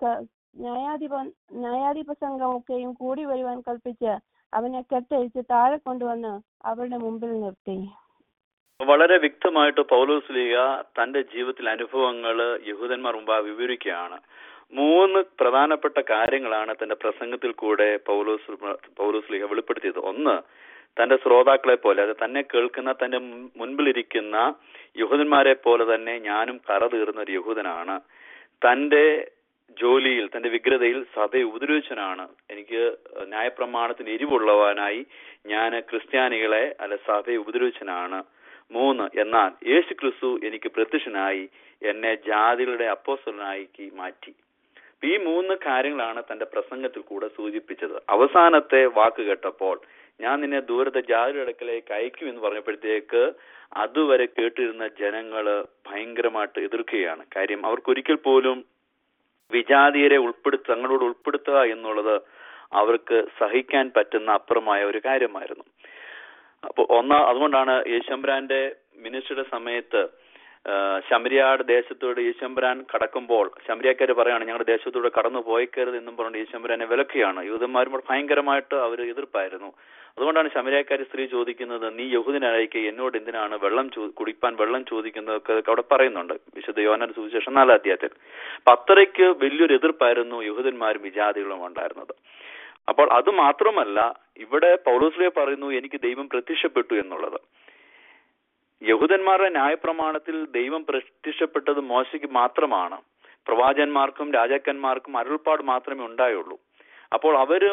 ന്യായാധിപ സംഘമൊക്കെയും കൂടി വരുവാൻ കൽപ്പിച്ച് അവനെ കെട്ടഴിച്ച് താഴെ കൊണ്ടുവന്ന് അവരുടെ മുമ്പിൽ നിർത്തി. വളരെ വ്യക്തമായിട്ട് പൗലോസ്ലീഹ തന്റെ ജീവിതത്തിലെ അനുഭവങ്ങൾ യഹൂദന്മാർ മുമ്പാകെ വിവരിക്കുകയാണ്. 3 പ്രധാനപ്പെട്ട കാര്യങ്ങളാണ് തന്റെ പ്രസംഗത്തിൽ കൂടെ പൗലോസ്ലീഹ വെളിപ്പെടുത്തിയത്. ഒന്ന്, തന്റെ ശ്രോതാക്കളെ പോലെ, അത് തന്നെ കേൾക്കുന്ന തന്റെ മുൻപിലിരിക്കുന്ന യഹൂദന്മാരെ പോലെ തന്നെ ഞാനും കറ തീർന്ന ഒരു യഹൂദനാണ്. തന്റെ ജോലിയിൽ, തന്റെ വിഗ്രതയിൽ സഭയെ ഉപദ്രവിച്ചനാണ്. എനിക്ക് ന്യായപ്രമാണത്തിന് എരിവുള്ളവനായി ഞാൻ ക്രിസ്ത്യാനികളെ സഭയെ ഉപദ്രവിച്ചനാണ്. 3, എന്നാൽ യേശു ക്രിസ്തു എനിക്ക് പ്രത്യക്ഷനായി എന്നെ ജാതികളുടെ അപ്പോസ്തലനാക്കി മാറ്റി. ഈ 3 കാര്യങ്ങളാണ് തന്റെ പ്രസംഗത്തിൽ കൂടെ സൂചിപ്പിച്ചത്. അവസാനത്തെ വാക്ക് കേട്ടപ്പോൾ, ഞാൻ നിന്നെ ദൂരത്തെ ജാതിയുടെ അടുക്കലേക്ക് അയക്കും എന്ന് പറഞ്ഞപ്പോഴത്തേക്ക് അതുവരെ കേട്ടിരുന്ന ജനങ്ങള് ഭയങ്കരമായിട്ട് എതിർക്കുകയാണ്. കാര്യം അവർക്കൊരിക്കൽ പോലും വിജാതിയരെ തങ്ങളോട് ഉൾപ്പെടുത്തുക എന്നുള്ളത് അവർക്ക് സഹിക്കാൻ പറ്റുന്ന അപ്പുറമായ ഒരു കാര്യമായിരുന്നു. അപ്പോൾ അതുകൊണ്ടാണ് യേശുമ്പുരാന്റെ മിനിസ്ട്രിയുടെ സമയത്ത് ശമരിയാട് ദേശത്തോട് യേശുമ്പുരാൻ കടക്കുമ്പോൾ ശമരിയാക്കാര് പറയാണ്, ഞങ്ങളുടെ ദേശത്തൂടെ കടന്നു പോയിക്കരുത് എന്നും പറഞ്ഞ് യേശുമ്പുരാനെ വിലക്കുകയാണ്. യൂദന്മാരും ഭയങ്കരമായിട്ട് അവർ എതിർപ്പായിരുന്നു. അതുകൊണ്ടാണ് ശമരിയാക്കാരി സ്ത്രീ ചോദിക്കുന്നത്, നീ യഹൂദനായിരിക്കെ എന്നോട് എന്തിനാണ് കുടിപ്പാൻ വെള്ളം ചോദിക്കുന്നതൊക്കെ അവിടെ പറയുന്നുണ്ട് വിശുദ്ധ യോഹന്നാൻ സുവിശേഷം 4 അധ്യായത്തിൽ. അത്രയ്ക്ക് വലിയൊരു എതിർപ്പായിരുന്നു യഹൂദന്മാരും വിജാതികളും ഉണ്ടായിരുന്നത്. അപ്പോൾ അത് മാത്രമല്ല, ഇവിടെ പൗലോസ്ലീഹ പറയുന്നു എനിക്ക് ദൈവം പ്രത്യക്ഷപ്പെട്ടു എന്നുള്ളത്. യഹൂദന്മാരുടെ ന്യായപ്രമാണത്തിൽ ദൈവം പ്രത്യക്ഷപ്പെട്ടത് മോശയ്ക്ക് മാത്രമാണ്. പ്രവാചകന്മാർക്കും രാജാക്കന്മാർക്കും അരുൾപ്പാട് മാത്രമേ ഉണ്ടായുള്ളൂ. അപ്പോൾ അവര്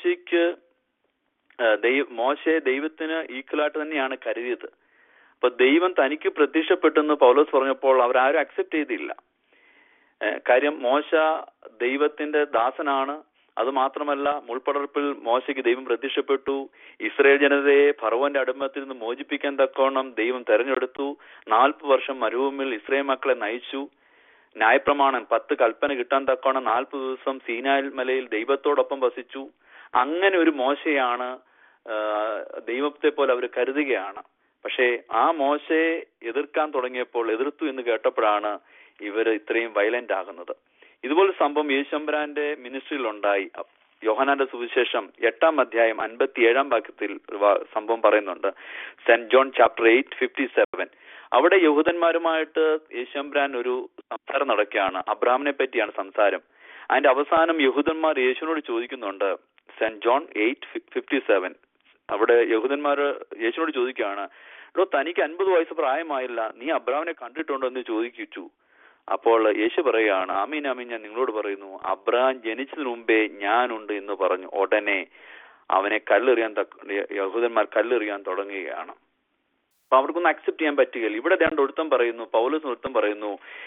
മോശയെ ദൈവത്തിന് ഈക്വലായിട്ട് തന്നെയാണ് കരുതിയത്. അപ്പൊ ദൈവം തനിക്ക് പ്രത്യക്ഷപ്പെട്ടെന്ന് പൗലോസ് പറഞ്ഞപ്പോൾ അവരാരും അക്സെപ്റ്റ് ചെയ്തില്ല. കാര്യം മോശ ദൈവത്തിന്റെ ദാസനാണ്. അത് മാത്രമല്ല, മുൾപ്പടർപ്പിൽ മോശയ്ക്ക് ദൈവം പ്രത്യക്ഷപ്പെട്ടു. ഇസ്രായേൽ ജനതയെ ഫറവോന്റെ അടിമത്തിൽ നിന്ന് മോചിപ്പിക്കാൻ തക്കവണ്ണം ദൈവം തെരഞ്ഞെടുത്തു. 40 വർഷം മരുഭൂമിയിൽ ഇസ്രായേൽ മക്കളെ നയിച്ചു. ന്യായപ്രമാണം 10 കൽപ്പന കിട്ടാൻ തക്കവണ്ണം 40 ദിവസം സീനായിൽ മലയിൽ ദൈവത്തോടൊപ്പം വസിച്ചു. അങ്ങനെ ഒരു മോശയാണ് ദൈവത്തെ പോലെ അവർ കരുതുകയാണ്. പക്ഷേ ആ മോശയെ എതിർക്കാൻ തുടങ്ങിയപ്പോൾ, എതിർത്തു എന്ന് കേട്ടപ്പോഴാണ് ഇവർ ഇത്രയും വയലന്റ് ആകുന്നത്. ഇതുപോലെ സംഭവം യേശുമ്പുരാന്റെ മിനിസ്ട്രിയിൽ ഉണ്ടായി. യോഹന്നാന്റെ സുവിശേഷം 8 അധ്യായം 57 വാക്യത്തിൽ സംഭവം പറയുന്നുണ്ട്. Saint John chapter 8:57. അവിടെ യഹൂദന്മാരുമായിട്ട് യേശുമ്പുരാൻ ഒരു സംസാരം നടക്കുകയാണ്. അബ്രഹാമിനെ പറ്റിയാണ് സംസാരം. അതിന്റെ അവസാനം യഹൂദന്മാർ യേശുവിനോട് ചോദിക്കുന്നുണ്ട്. Saint John 8:57. അവിടെ യഹൂദന്മാർ യേശുവിനോട് ചോദിക്കുകയാണ്, തനിക്ക് 50 വയസ്സ് പ്രായമായില്ല, നീ അബ്രഹാമിനെ കണ്ടിട്ടുണ്ടോ എന്ന് ചോദിച്ചു. അപ്പോൾ യേശു പറയുകയാണ്, ആമീൻ ആമീൻ ഞാൻ നിങ്ങളോട് പറയുന്നു, അബ്രഹാം ജനിച്ചതിന് മുമ്പേ ഞാനുണ്ട് എന്ന് പറഞ്ഞു. ഉടനെ അവനെ യഹൂദന്മാർ കല്ലെറിയാൻ തുടങ്ങുകയാണ്. അപ്പൊ അവർക്കൊന്നും അക്സെപ്റ്റ് ചെയ്യാൻ പറ്റുകയില്ല. ഇവിടെ ഒരുത്തം പറയുന്നു, പൗലോസ് ഒരുത്തം പറയുന്നു,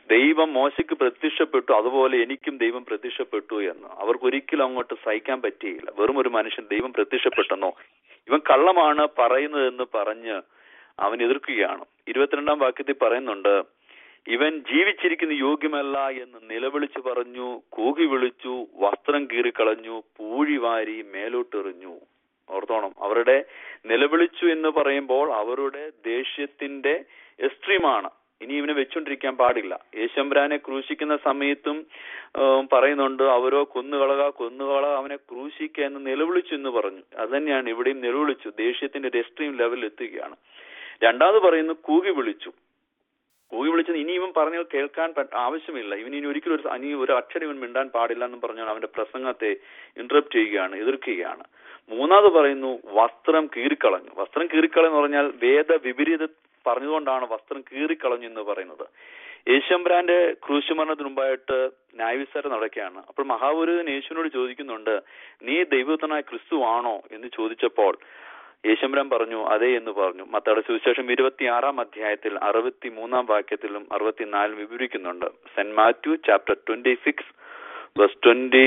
ദൈവം മോശയ്ക്ക് പ്രത്യക്ഷപ്പെട്ടു, അതുപോലെ എനിക്കും ദൈവം പ്രത്യക്ഷപ്പെട്ടു എന്ന് അവർക്കൊരിക്കലും അങ്ങോട്ട് സഹിക്കാൻ പറ്റിയില്ല. വെറും ഒരു മനുഷ്യൻ ദൈവം പ്രത്യക്ഷപ്പെട്ടെന്നോ ഇവൻ കള്ളമാണ് പറയുന്നതെന്ന് പറഞ്ഞ് അവൻ എതിർക്കുകയാണ്. 22-ാം വാക്യത്തിൽ പറയുന്നുണ്ട്, ഇവൻ ജീവിച്ചിരിക്കുന്ന യോഗ്യമല്ല എന്ന് നിലവിളിച്ചു പറഞ്ഞു, കൂകി വിളിച്ചു, വസ്ത്രം കീറിക്കളഞ്ഞു, പൂഴിവാരി മേലോട്ടെറിഞ്ഞു. ഓർത്തോണം, അവരുടെ നിലവിളിച്ചു എന്ന് പറയുമ്പോൾ അവരുടെ ദേഷ്യത്തിന്റെ എക്സ്ട്രീമാണ്. ഇനി ഇവനെ വെച്ചോണ്ടിരിക്കാൻ പാടില്ല. യേശുമ്പുരാനെ ക്രൂശിക്കുന്ന സമയത്തും പറയുന്നുണ്ട്, അവരോ കൊന്നുകളക അവനെ ക്രൂശിക്കുക എന്ന് നിലവിളിച്ചു എന്ന് പറഞ്ഞു. അത് തന്നെയാണ് ഇവിടെയും നിലവിളിച്ചു. ദേഷ്യത്തിന്റെ ഒരു എക്സ്ട്രീം ലെവലിൽ എത്തുകയാണ്. രണ്ടാമത് പറയുന്നു, കൂകി വിളിച്ചത് ഇനി ഇവൻ പറഞ്ഞ കേൾക്കാൻ ആവശ്യമില്ല, ഇനി ഒരിക്കലും ഒരു അക്ഷരം ഇവൻ മിണ്ടാൻ പാടില്ല എന്നും പറഞ്ഞാൽ അവന്റെ പ്രസംഗത്തെ ഇന്ററപ്റ്റ് ചെയ്യുകയാണ്, എതിർക്കുകയാണ്. മൂന്നാമത് പറയുന്നു, വസ്ത്രം കീറിക്കളഞ്ഞു. വസ്ത്രം കീറിക്കളഞ്ഞു പറഞ്ഞാൽ വേദ വിപരീത പറഞ്ഞുകൊണ്ടാണ് വസ്ത്രം കീറിക്കളഞ്ഞു എന്ന് പറയുന്നത്. യേശുമ്പുരാന്റെ ക്രൂശുമരണത്തിന് മുമ്പായിട്ട് ന്യായവിസ്താരം നടക്കുകയാണ്. അപ്പോൾ മഹാപുരോഹിതൻ യേശുവിനോട് ചോദിക്കുന്നുണ്ട്, നീ ദൈവപുത്രനായ ക്രിസ്തു ആണോ എന്ന് ചോദിച്ചപ്പോൾ യേശുമ്പുരാൻ പറഞ്ഞു, അതെ എന്ന് പറഞ്ഞു. മത്തായിയുടെ സുവിശേഷം 26-ാം അധ്യായത്തിൽ 63-ാം വാക്യത്തിലും 64-ലും വിവരിക്കുന്നുണ്ട്. Saint Matthew chapter 26 verse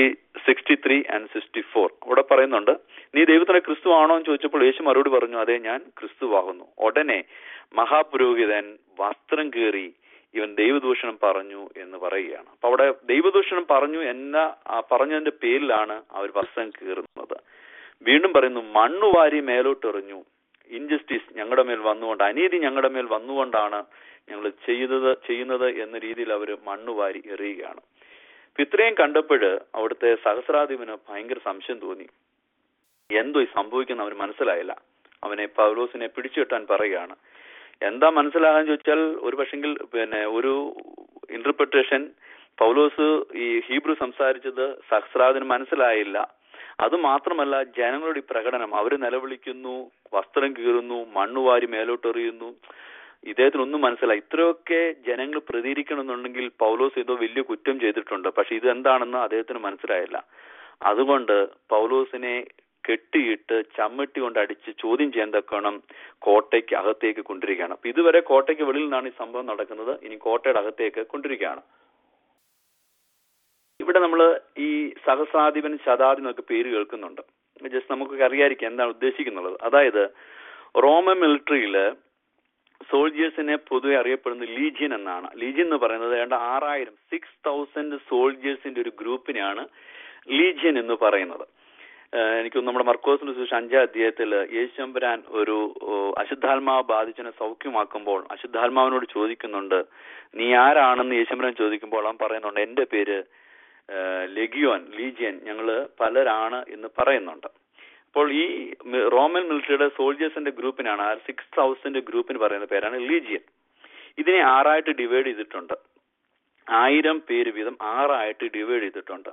63 and 64 അവിടെ പറയുന്നുണ്ട്, നീ ദൈവത്തിന്റെ ക്രിസ്തു ആണോ എന്ന് ചോദിച്ചപ്പോൾ യേശു മറുപടി പറഞ്ഞു, അതെ ഞാൻ ക്രിസ്തുവാകുന്നു. ഉടനെ മഹാപുരോഹിതൻ വസ്ത്രം കീറി ഇവൻ ദൈവദൂഷണം പറഞ്ഞു എന്ന് പറയുകയാണ്. അപ്പൊ അവിടെ ദൈവദൂഷണം പറഞ്ഞതിന്റെ പേരിലാണ് അവർ വസ്ത്രം കീറുന്നത്. വീണ്ടും പറയുന്നു, മണ്ണുവാരി മേലോട്ടെറിഞ്ഞു. ഇൻജസ്റ്റിസ് ഞങ്ങളുടെ മേൽ വന്നുകൊണ്ട്, അനീതി ഞങ്ങളുടെ മേൽ വന്നുകൊണ്ടാണ് ഞങ്ങൾ ചെയ്യുന്നത് എന്ന രീതിയിൽ അവർ മണ്ണുവാരി എറിയുകയാണ്. ഇത്രയും കണ്ടപ്പോഴ് അവിടുത്തെ സഹസ്രാധിപന് ഭയങ്കര സംശയം തോന്നി. എന്തോ ഈ സംഭവിക്കുന്ന അവന് മനസ്സിലായില്ല. അവനെ പൗലോസിനെ പിടിച്ചു കെട്ടാൻ പറയുകയാണ്. എന്താ മനസ്സിലാകാൻ ചോദിച്ചാൽ, ഒരു പക്ഷെങ്കിൽ ഒരു ഇന്റർപ്രിട്ടേഷൻ, പൗലോസ് ഈ ഹീബ്രു സംസാരിച്ചത് സഹസ്രാധിപന് മനസ്സിലായില്ല. അത് മാത്രമല്ല, ജനങ്ങളുടെ പ്രകടനം, അവര് നിലവിളിക്കുന്നു, വസ്ത്രം കീറുന്നു, മണ്ണുവാരി മേലോട്ടെറിയുന്നു, ഇദ്ദേഹത്തിനൊന്നും മനസ്സിലായി. ഇത്രയൊക്കെ ജനങ്ങൾ പ്രതികരിക്കണമെന്നുണ്ടെങ്കിൽ പൗലോസ് ഏതോ വലിയ കുറ്റം ചെയ്തിട്ടുണ്ട്. പക്ഷെ ഇതെന്താണെന്ന് അദ്ദേഹത്തിന് മനസ്സിലായില്ല. അതുകൊണ്ട് പൗലോസിനെ കെട്ടിയിട്ട് ചമ്മട്ടി കൊണ്ട് അടിച്ച് ചോദ്യം ചെയ്യാൻ തക്കണം കോട്ടയ്ക്ക് അകത്തേക്ക് കൊണ്ടിരിക്കുകയാണ്. അപ്പൊ ഇതുവരെ കോട്ടയ്ക്ക് വെളിയിൽ നിന്നാണ് ഈ സംഭവം നടക്കുന്നത്. ഇനി കോട്ടയുടെ അകത്തേക്ക് കൊണ്ടിരിക്കുകയാണ്. ഇവിടെ നമ്മൾ ഈ സഹസ്രാധിപൻ, ശതാധിപനൊക്കെ പേര് കേൾക്കുന്നുണ്ട്. ജസ്റ്റ് നമുക്ക് അറിയാതിരിക്കാം എന്താണ് ഉദ്ദേശിക്കുന്നുള്ളത്. അതായത് റോമൻ മിലിറ്ററിയില് സോൾജിയേഴ്സിനെ പൊതുവെ അറിയപ്പെടുന്നത് ലീജിയൻ എന്നാണ്. ലീജിയൻ എന്ന് പറയുന്നത് 6,000 സോൾജിയേഴ്സിന്റെ ഒരു ഗ്രൂപ്പിനെയാണ് ലീജിയൻ എന്ന് പറയുന്നത്. എനിക്ക് നമ്മുടെ മർക്കോസിന്റെ സുവിശേഷം 5-ാം അധ്യായത്തിൽ യേശുമ്പുരാൻ ഒരു അശുദ്ധാത്മാവ് ബാധിച്ചതിനെ സൗഖ്യമാക്കുമ്പോൾ അശുദ്ധാത്മാവിനോട് ചോദിക്കുന്നുണ്ട്, നീ ആരാണെന്ന് യേശുമ്പുരാൻ ചോദിക്കുമ്പോൾ അവൻ പറയുന്നുണ്ട്, എന്റെ പേര് ലീജിയൻ, ഞങ്ങള് പലരാണ് എന്ന് പറയുന്നുണ്ട്. അപ്പോൾ ഈ റോമൻ മിലിറ്ററിയുടെ സോൾജേഴ്സിന്റെ ഗ്രൂപ്പിനാണ്, 6,000 ഗ്രൂപ്പിന് പറയുന്ന പേരാണ് ലീജിയൻ. ഇതിനെ 6ആയിട്ട് ഡിവൈഡ് ചെയ്തിട്ടുണ്ട്. 1000 പേര് വീതം 6ആയിട്ട് ഡിവൈഡ് ചെയ്തിട്ടുണ്ട്.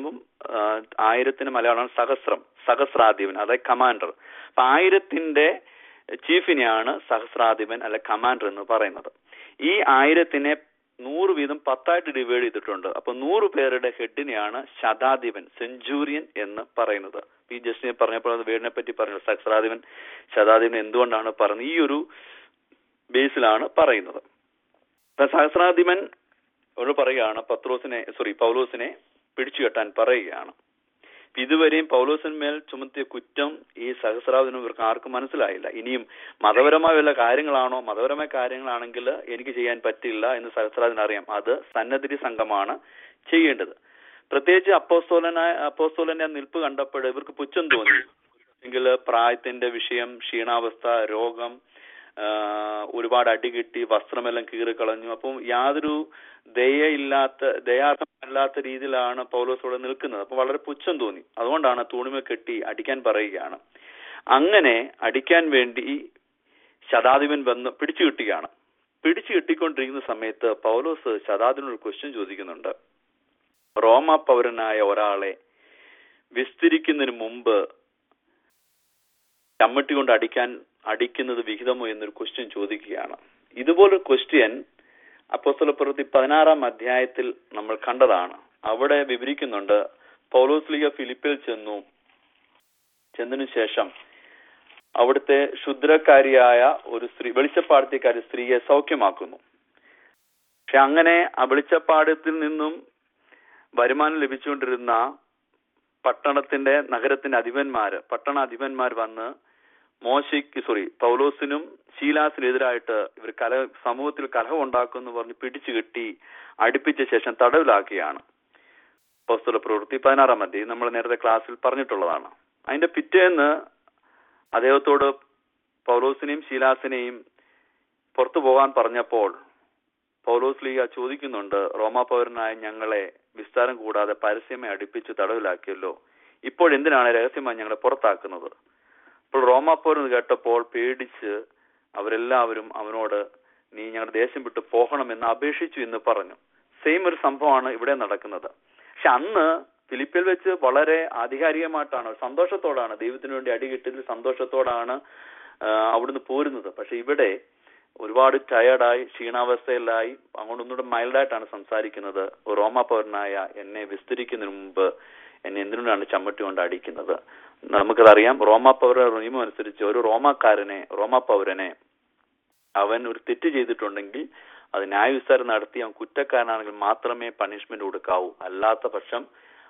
1000 മലയാളമാണ് സഹസ്രാധിപൻ, അതായത് കമാൻഡർ. അപ്പൊ 1000 ചീഫിനെയാണ് സഹസ്രാധിപൻ അല്ലെ കമാൻഡർ എന്ന് പറയുന്നത്. ഈ 1000 100 വീതം 10ആയിട്ട് ഡിവൈഡ് ചെയ്തിട്ടുണ്ട്. അപ്പൊ 100 പേരുടെ ഹെഡിനെയാണ് ശതാധിപൻ, സെഞ്ചൂറിയൻ എന്ന് പറയുന്നത്. ഈ ജസ്റ്റിനെ പറഞ്ഞപ്പോൾ വീടിനെ പറ്റി പറയുന്നത്, സഹസ്രാധിപൻ ശതാധിപൻ എന്തുകൊണ്ടാണ് പറയുന്നത്, ഈ ഒരു ബേസിലാണ് പറയുന്നത്. സഹസ്രാധിപൻ ഒരു പറയുകയാണ്, പൗലോസിനെ പിടിച്ചു കെട്ടാൻ പറയുകയാണ്. ഇതുവരെയും പൗലോസിന്മേൽ ചുമത്തിയ കുറ്റം ഈ സഹസ്രാധിപനും ഇവർക്ക് ആർക്കും മനസ്സിലായില്ല. ഇനിയും മതപരമായ വല്ല കാര്യങ്ങളാണോ, മതപരമായ കാര്യങ്ങളാണെങ്കിൽ എനിക്ക് ചെയ്യാൻ പറ്റില്ല എന്ന് സഹസ്രാധിപന് അറിയാം. അത് സന്നദ്ധി സംഘമാണ് ചെയ്യേണ്ടത്. പ്രത്യേകിച്ച് അപ്പോസ്തലന്റെ നിൽപ്പ് കണ്ടപ്പോൾ ഇവർക്ക് പുച്ഛം തോന്നി. എങ്കിൽ പ്രായത്തിന്റെ വിഷയം, ക്ഷീണാവസ്ഥ, രോഗം, ഒരുപാട് അടികിട്ടി, വസ്ത്രമെല്ലാം കീറിക്കളഞ്ഞു. അപ്പം യാതൊരു ദയാർത്ഥമല്ലാത്ത രീതിയിലാണ് പൗലോസ് ഇവിടെ നിൽക്കുന്നത്. അപ്പൊ വളരെ പുച്ഛം തോന്നി. അതുകൊണ്ടാണ് തൂണിമ കെട്ടി അടിക്കാൻ പറയുകയാണ്. അങ്ങനെ അടിക്കാൻ വേണ്ടി ശതാധിപൻ വന്ന് പിടിച്ചു കിട്ടുകയാണ്. പിടിച്ചു കെട്ടിക്കൊണ്ടിരിക്കുന്ന സമയത്ത് പൗലോസ് ശതാധിപനോട് ക്വസ്റ്റ്യൻ ചോദിക്കുന്നുണ്ട്. റോമ പൗരനായ ഒരാളെ വിസ്തരിക്കുന്നതിന് മുമ്പ് ചമ്മട്ടി കൊണ്ട് അടിക്കുന്നത് വിഹിതമോ എന്നൊരു ക്വസ്റ്റ്യൻ ചോദിക്കുകയാണ്. ഇതുപോലൊരു ക്വസ്റ്റ്യൻ അപ്പോസ്തലപ്രവൃത്തി 16-ാം അധ്യായത്തിൽ നമ്മൾ കണ്ടതാണ്. അവിടെ വിവരിക്കുന്നുണ്ട്, പൗലോസ് ഫിലിപ്പിൽ ചെന്നതിനു ശേഷം അവിടുത്തെ ക്ഷുദ്രക്കാരിയായ ഒരു സ്ത്രീ, വെളിച്ചപ്പാടത്തേക്കാരി സ്ത്രീയെ സൗഖ്യമാക്കുന്നു. പക്ഷെ അങ്ങനെ ആ വെളിച്ചപ്പാടത്തിൽ നിന്നും വരുമാനം ലഭിച്ചുകൊണ്ടിരുന്ന നഗരത്തിന്റെ പട്ടണ അധിപന്മാർ വന്ന് പൗലോസിനും ശീലാസിനെതിരായിട്ട് ഇവർ സമൂഹത്തിൽ കലഹം ഉണ്ടാക്കുമെന്ന് പറഞ്ഞ് പിടിച്ചു കെട്ടി അടുപ്പിച്ച ശേഷം തടവിലാക്കിയാണ്. അപ്പോസ്തല പ്രവൃത്തി 16-ാം അധ്യായം നമ്മൾ നേരത്തെ ക്ലാസ്സിൽ പറഞ്ഞിട്ടുള്ളതാണ്. അതിന്റെ പിറ്റേന്ന് അദ്ദേഹത്തോട് പൗലോസിനെയും ശീലാസിനെയും പുറത്തു പോകാൻ പറഞ്ഞപ്പോൾ പൗലോസ് ലീഗ ചോദിക്കുന്നുണ്ട്, റോമാ പൗരനായ ഞങ്ങളെ വിസ്താരം കൂടാതെ പരസ്യമായി അടുപ്പിച്ച് തടവിലാക്കിയല്ലോ, ഇപ്പോഴെന്തിനാണ് രഹസ്യമായി ഞങ്ങളെ പുറത്താക്കുന്നത്? അപ്പോൾ റോമാ പൗരൻ കേട്ടപ്പോൾ പേടിച്ച് അവരെല്ലാവരും അവനോട് നീ ഞങ്ങളുടെ ദേശം വിട്ട് പോകണമെന്ന് അപേക്ഷിച്ചു എന്ന് പറഞ്ഞു. സെയിം ഒരു സംഭവമാണ് ഇവിടെ നടക്കുന്നത്. പക്ഷെ അന്ന് ഫിലിപ്പിയിൽ വെച്ച് വളരെ ആധികാരികമായിട്ടാണ്, സന്തോഷത്തോടാണ്, ദൈവത്തിന് വേണ്ടി അടികിട്ടിയതിൽ സന്തോഷത്തോടാണ് അവിടുന്ന് പോരുന്നത്. പക്ഷെ ഇവിടെ ഒരുപാട് ടയർഡായി ക്ഷീണാവസ്ഥയിലായി അങ്ങോട്ടൊന്നുകൂടെ മൈൽഡായിട്ടാണ് സംസാരിക്കുന്നത്. റോമാ പൗരനായ എന്നെ വിസ്തരിക്കുന്നതിന് മുമ്പ് എന്നെ എന്തിനാണ് ചമ്മട്ടി കൊണ്ട് അടിക്കുന്നത്? നമുക്കതറിയാം, റോമാ പൗര നിയമം അനുസരിച്ച് ഒരു റോമാ പൗരനെ അവൻ ഒരു തെറ്റ് ചെയ്തിട്ടുണ്ടെങ്കിൽ അത് ന്യായവിസ്താരം നടത്തി അവൻ കുറ്റക്കാരനാണെങ്കിൽ മാത്രമേ പണിഷ്മെന്റ് കൊടുക്കാവൂ. അല്ലാത്ത പക്ഷം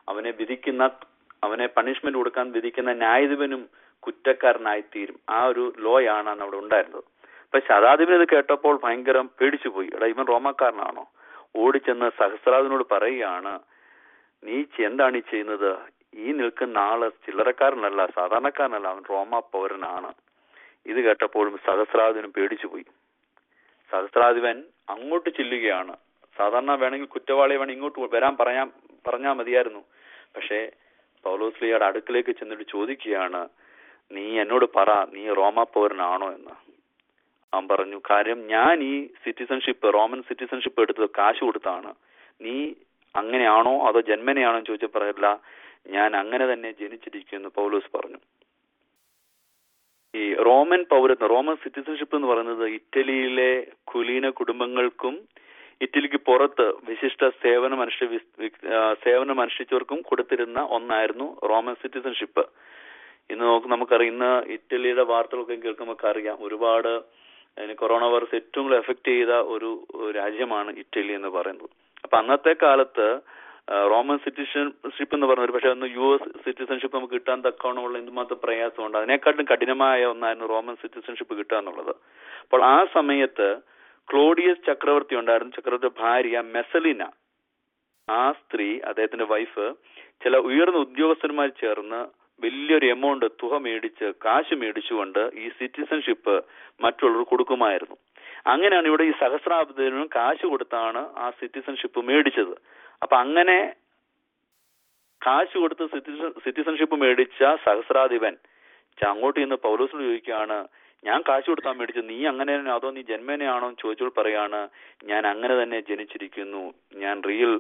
അവനെ പണിഷ്മെന്റ് കൊടുക്കാൻ വിധിക്കുന്ന ന്യായാധിപനും കുറ്റക്കാരനായി തീരും. ആ ഒരു ലോയാണ് അന്ന് അവിടെ ഉണ്ടായിരുന്നത്. അപ്പൊ ശതാധിപൻ ഇത് കേട്ടപ്പോൾ ഭയങ്കര പേടിച്ചുപോയി. എടാ, ഇവൻ റോമാക്കാരനാണോ? ഓടിച്ചെന്ന് സഹസ്രാധിപനോട് പറയുകയാണ്, നീ എന്താണ് ഈ ചെയ്യുന്നത്? ഈ നിൽക്കുന്ന ആള് ചില്ലറക്കാരനല്ല, സാധാരണക്കാരനല്ല, അവൻ റോമാ പൗരനാണ്. ഇത് കേട്ടപ്പോഴും സഹസ്രാധിപനും പേടിച്ചുപോയി. സഹസ്രാധിപൻ അങ്ങോട്ട് ചെല്ലുകയാണ്. സാധാരണ വേണമെങ്കിൽ കുറ്റവാളിയെ വേണമെങ്കിൽ ഇങ്ങോട്ട് വരാൻ പറഞ്ഞാൽ മതിയായിരുന്നു. പക്ഷേ പൗലോസ് ലീഗയുടെ അടുക്കിലേക്ക് ചെന്നിട്ട് ചോദിക്കുകയാണ്, നീ എന്നോട് പറ, നീ റോമാ പൗരനാണോ എന്ന്. അവൻ പറഞ്ഞു, കാര്യം ഞാൻ ഈ റോമൻ സിറ്റിസൺഷിപ്പ് എടുത്തത് കാശ് കൊടുത്താണ്. നീ അങ്ങനെയാണോ അതോ ജന്മനെയാണോ എന്ന് ചോദിച്ചാൽ പറയില്ല, ഞാൻ അങ്ങനെ തന്നെ ജനിച്ചിരിക്കുന്നു പൗലോസ് പറഞ്ഞു. ഈ റോമൻ സിറ്റിസൺഷിപ്പ് എന്ന് പറയുന്നത് ഇറ്റലിയിലെ കുലീന കുടുംബങ്ങൾക്കും ഇറ്റലിക്ക് പുറത്ത് വിശിഷ്ട സേവനം അനുഷ്ഠിച്ചവർക്കും കൊടുത്തിരുന്ന ഒന്നായിരുന്നു റോമൻ സിറ്റിസൺഷിപ്പ്. ഇന്ന് നമുക്കറിയാം, ഇന്ന് ഇറ്റലിയുടെ വാർത്തകളൊക്കെ കേൾക്കുമ്പോൾ അറിയാം, ഒരുപാട് കൊറോണ വൈറസ് ഏറ്റവും കൂടുതൽ എഫക്ട് ചെയ്ത ഒരു രാജ്യമാണ് ഇറ്റലി എന്ന് പറയുന്നത്. അപ്പൊ അന്നത്തെ കാലത്ത് റോമൻ സിറ്റിസൺഷിപ്പ് എന്ന് പറഞ്ഞത് പക്ഷെ അന്ന് US സിറ്റിസൺഷിപ്പ് നമുക്ക് കിട്ടാൻ തക്കവണ്ണമുള്ള എന്തുമാത്രം പ്രയാസമുണ്ട്. അതിനെക്കാട്ടും കഠിനമായ ഒന്നായിരുന്നു റോമൻ സിറ്റിസൺഷിപ്പ് കിട്ടുക എന്നുള്ളത്. അപ്പോൾ ആ സമയത്ത് ക്ലോഡിയസ് ചക്രവർത്തി ഉണ്ടായിരുന്നു. ചക്രവർത്തി ഭാര്യ മെസലിന, ആ സ്ത്രീ, അദ്ദേഹത്തിന്റെ വൈഫ്, ചില ഉയർന്ന ഉദ്യോഗസ്ഥന്മാർ ചേർന്ന് വലിയൊരു എമൗണ്ട് കാശ് മേടിച്ചുകൊണ്ട് ഈ സിറ്റിസൺഷിപ്പ് മറ്റുള്ളവർ കൊടുക്കുമായിരുന്നു. അങ്ങനെയാണ് ഇവിടെ ഈ സഹസ്രാധിപനും കാശ് കൊടുത്താണ് ആ സിറ്റിസൺഷിപ്പ് മേടിച്ചത്. അപ്പൊ അങ്ങനെ കാശ് കൊടുത്ത് സിറ്റിസൺഷിപ്പ് മേടിച്ച സഹസ്രാധിപൻ അങ്ങോട്ട് ഇന്ന് പൗലോസിനോട് ചോദിക്കുകയാണ്, ഞാൻ കാശ് കൊടുത്താൻ മേടിച്ചത്, നീ അങ്ങനെ തന്നെ അതോ നീ ജന്മനെയാണോ എന്ന് ചോദിച്ചപ്പോൾ പറയാണ്, ഞാൻ അങ്ങനെ തന്നെ ജനിച്ചിരിക്കുന്നു, ഞാൻ റിയൽ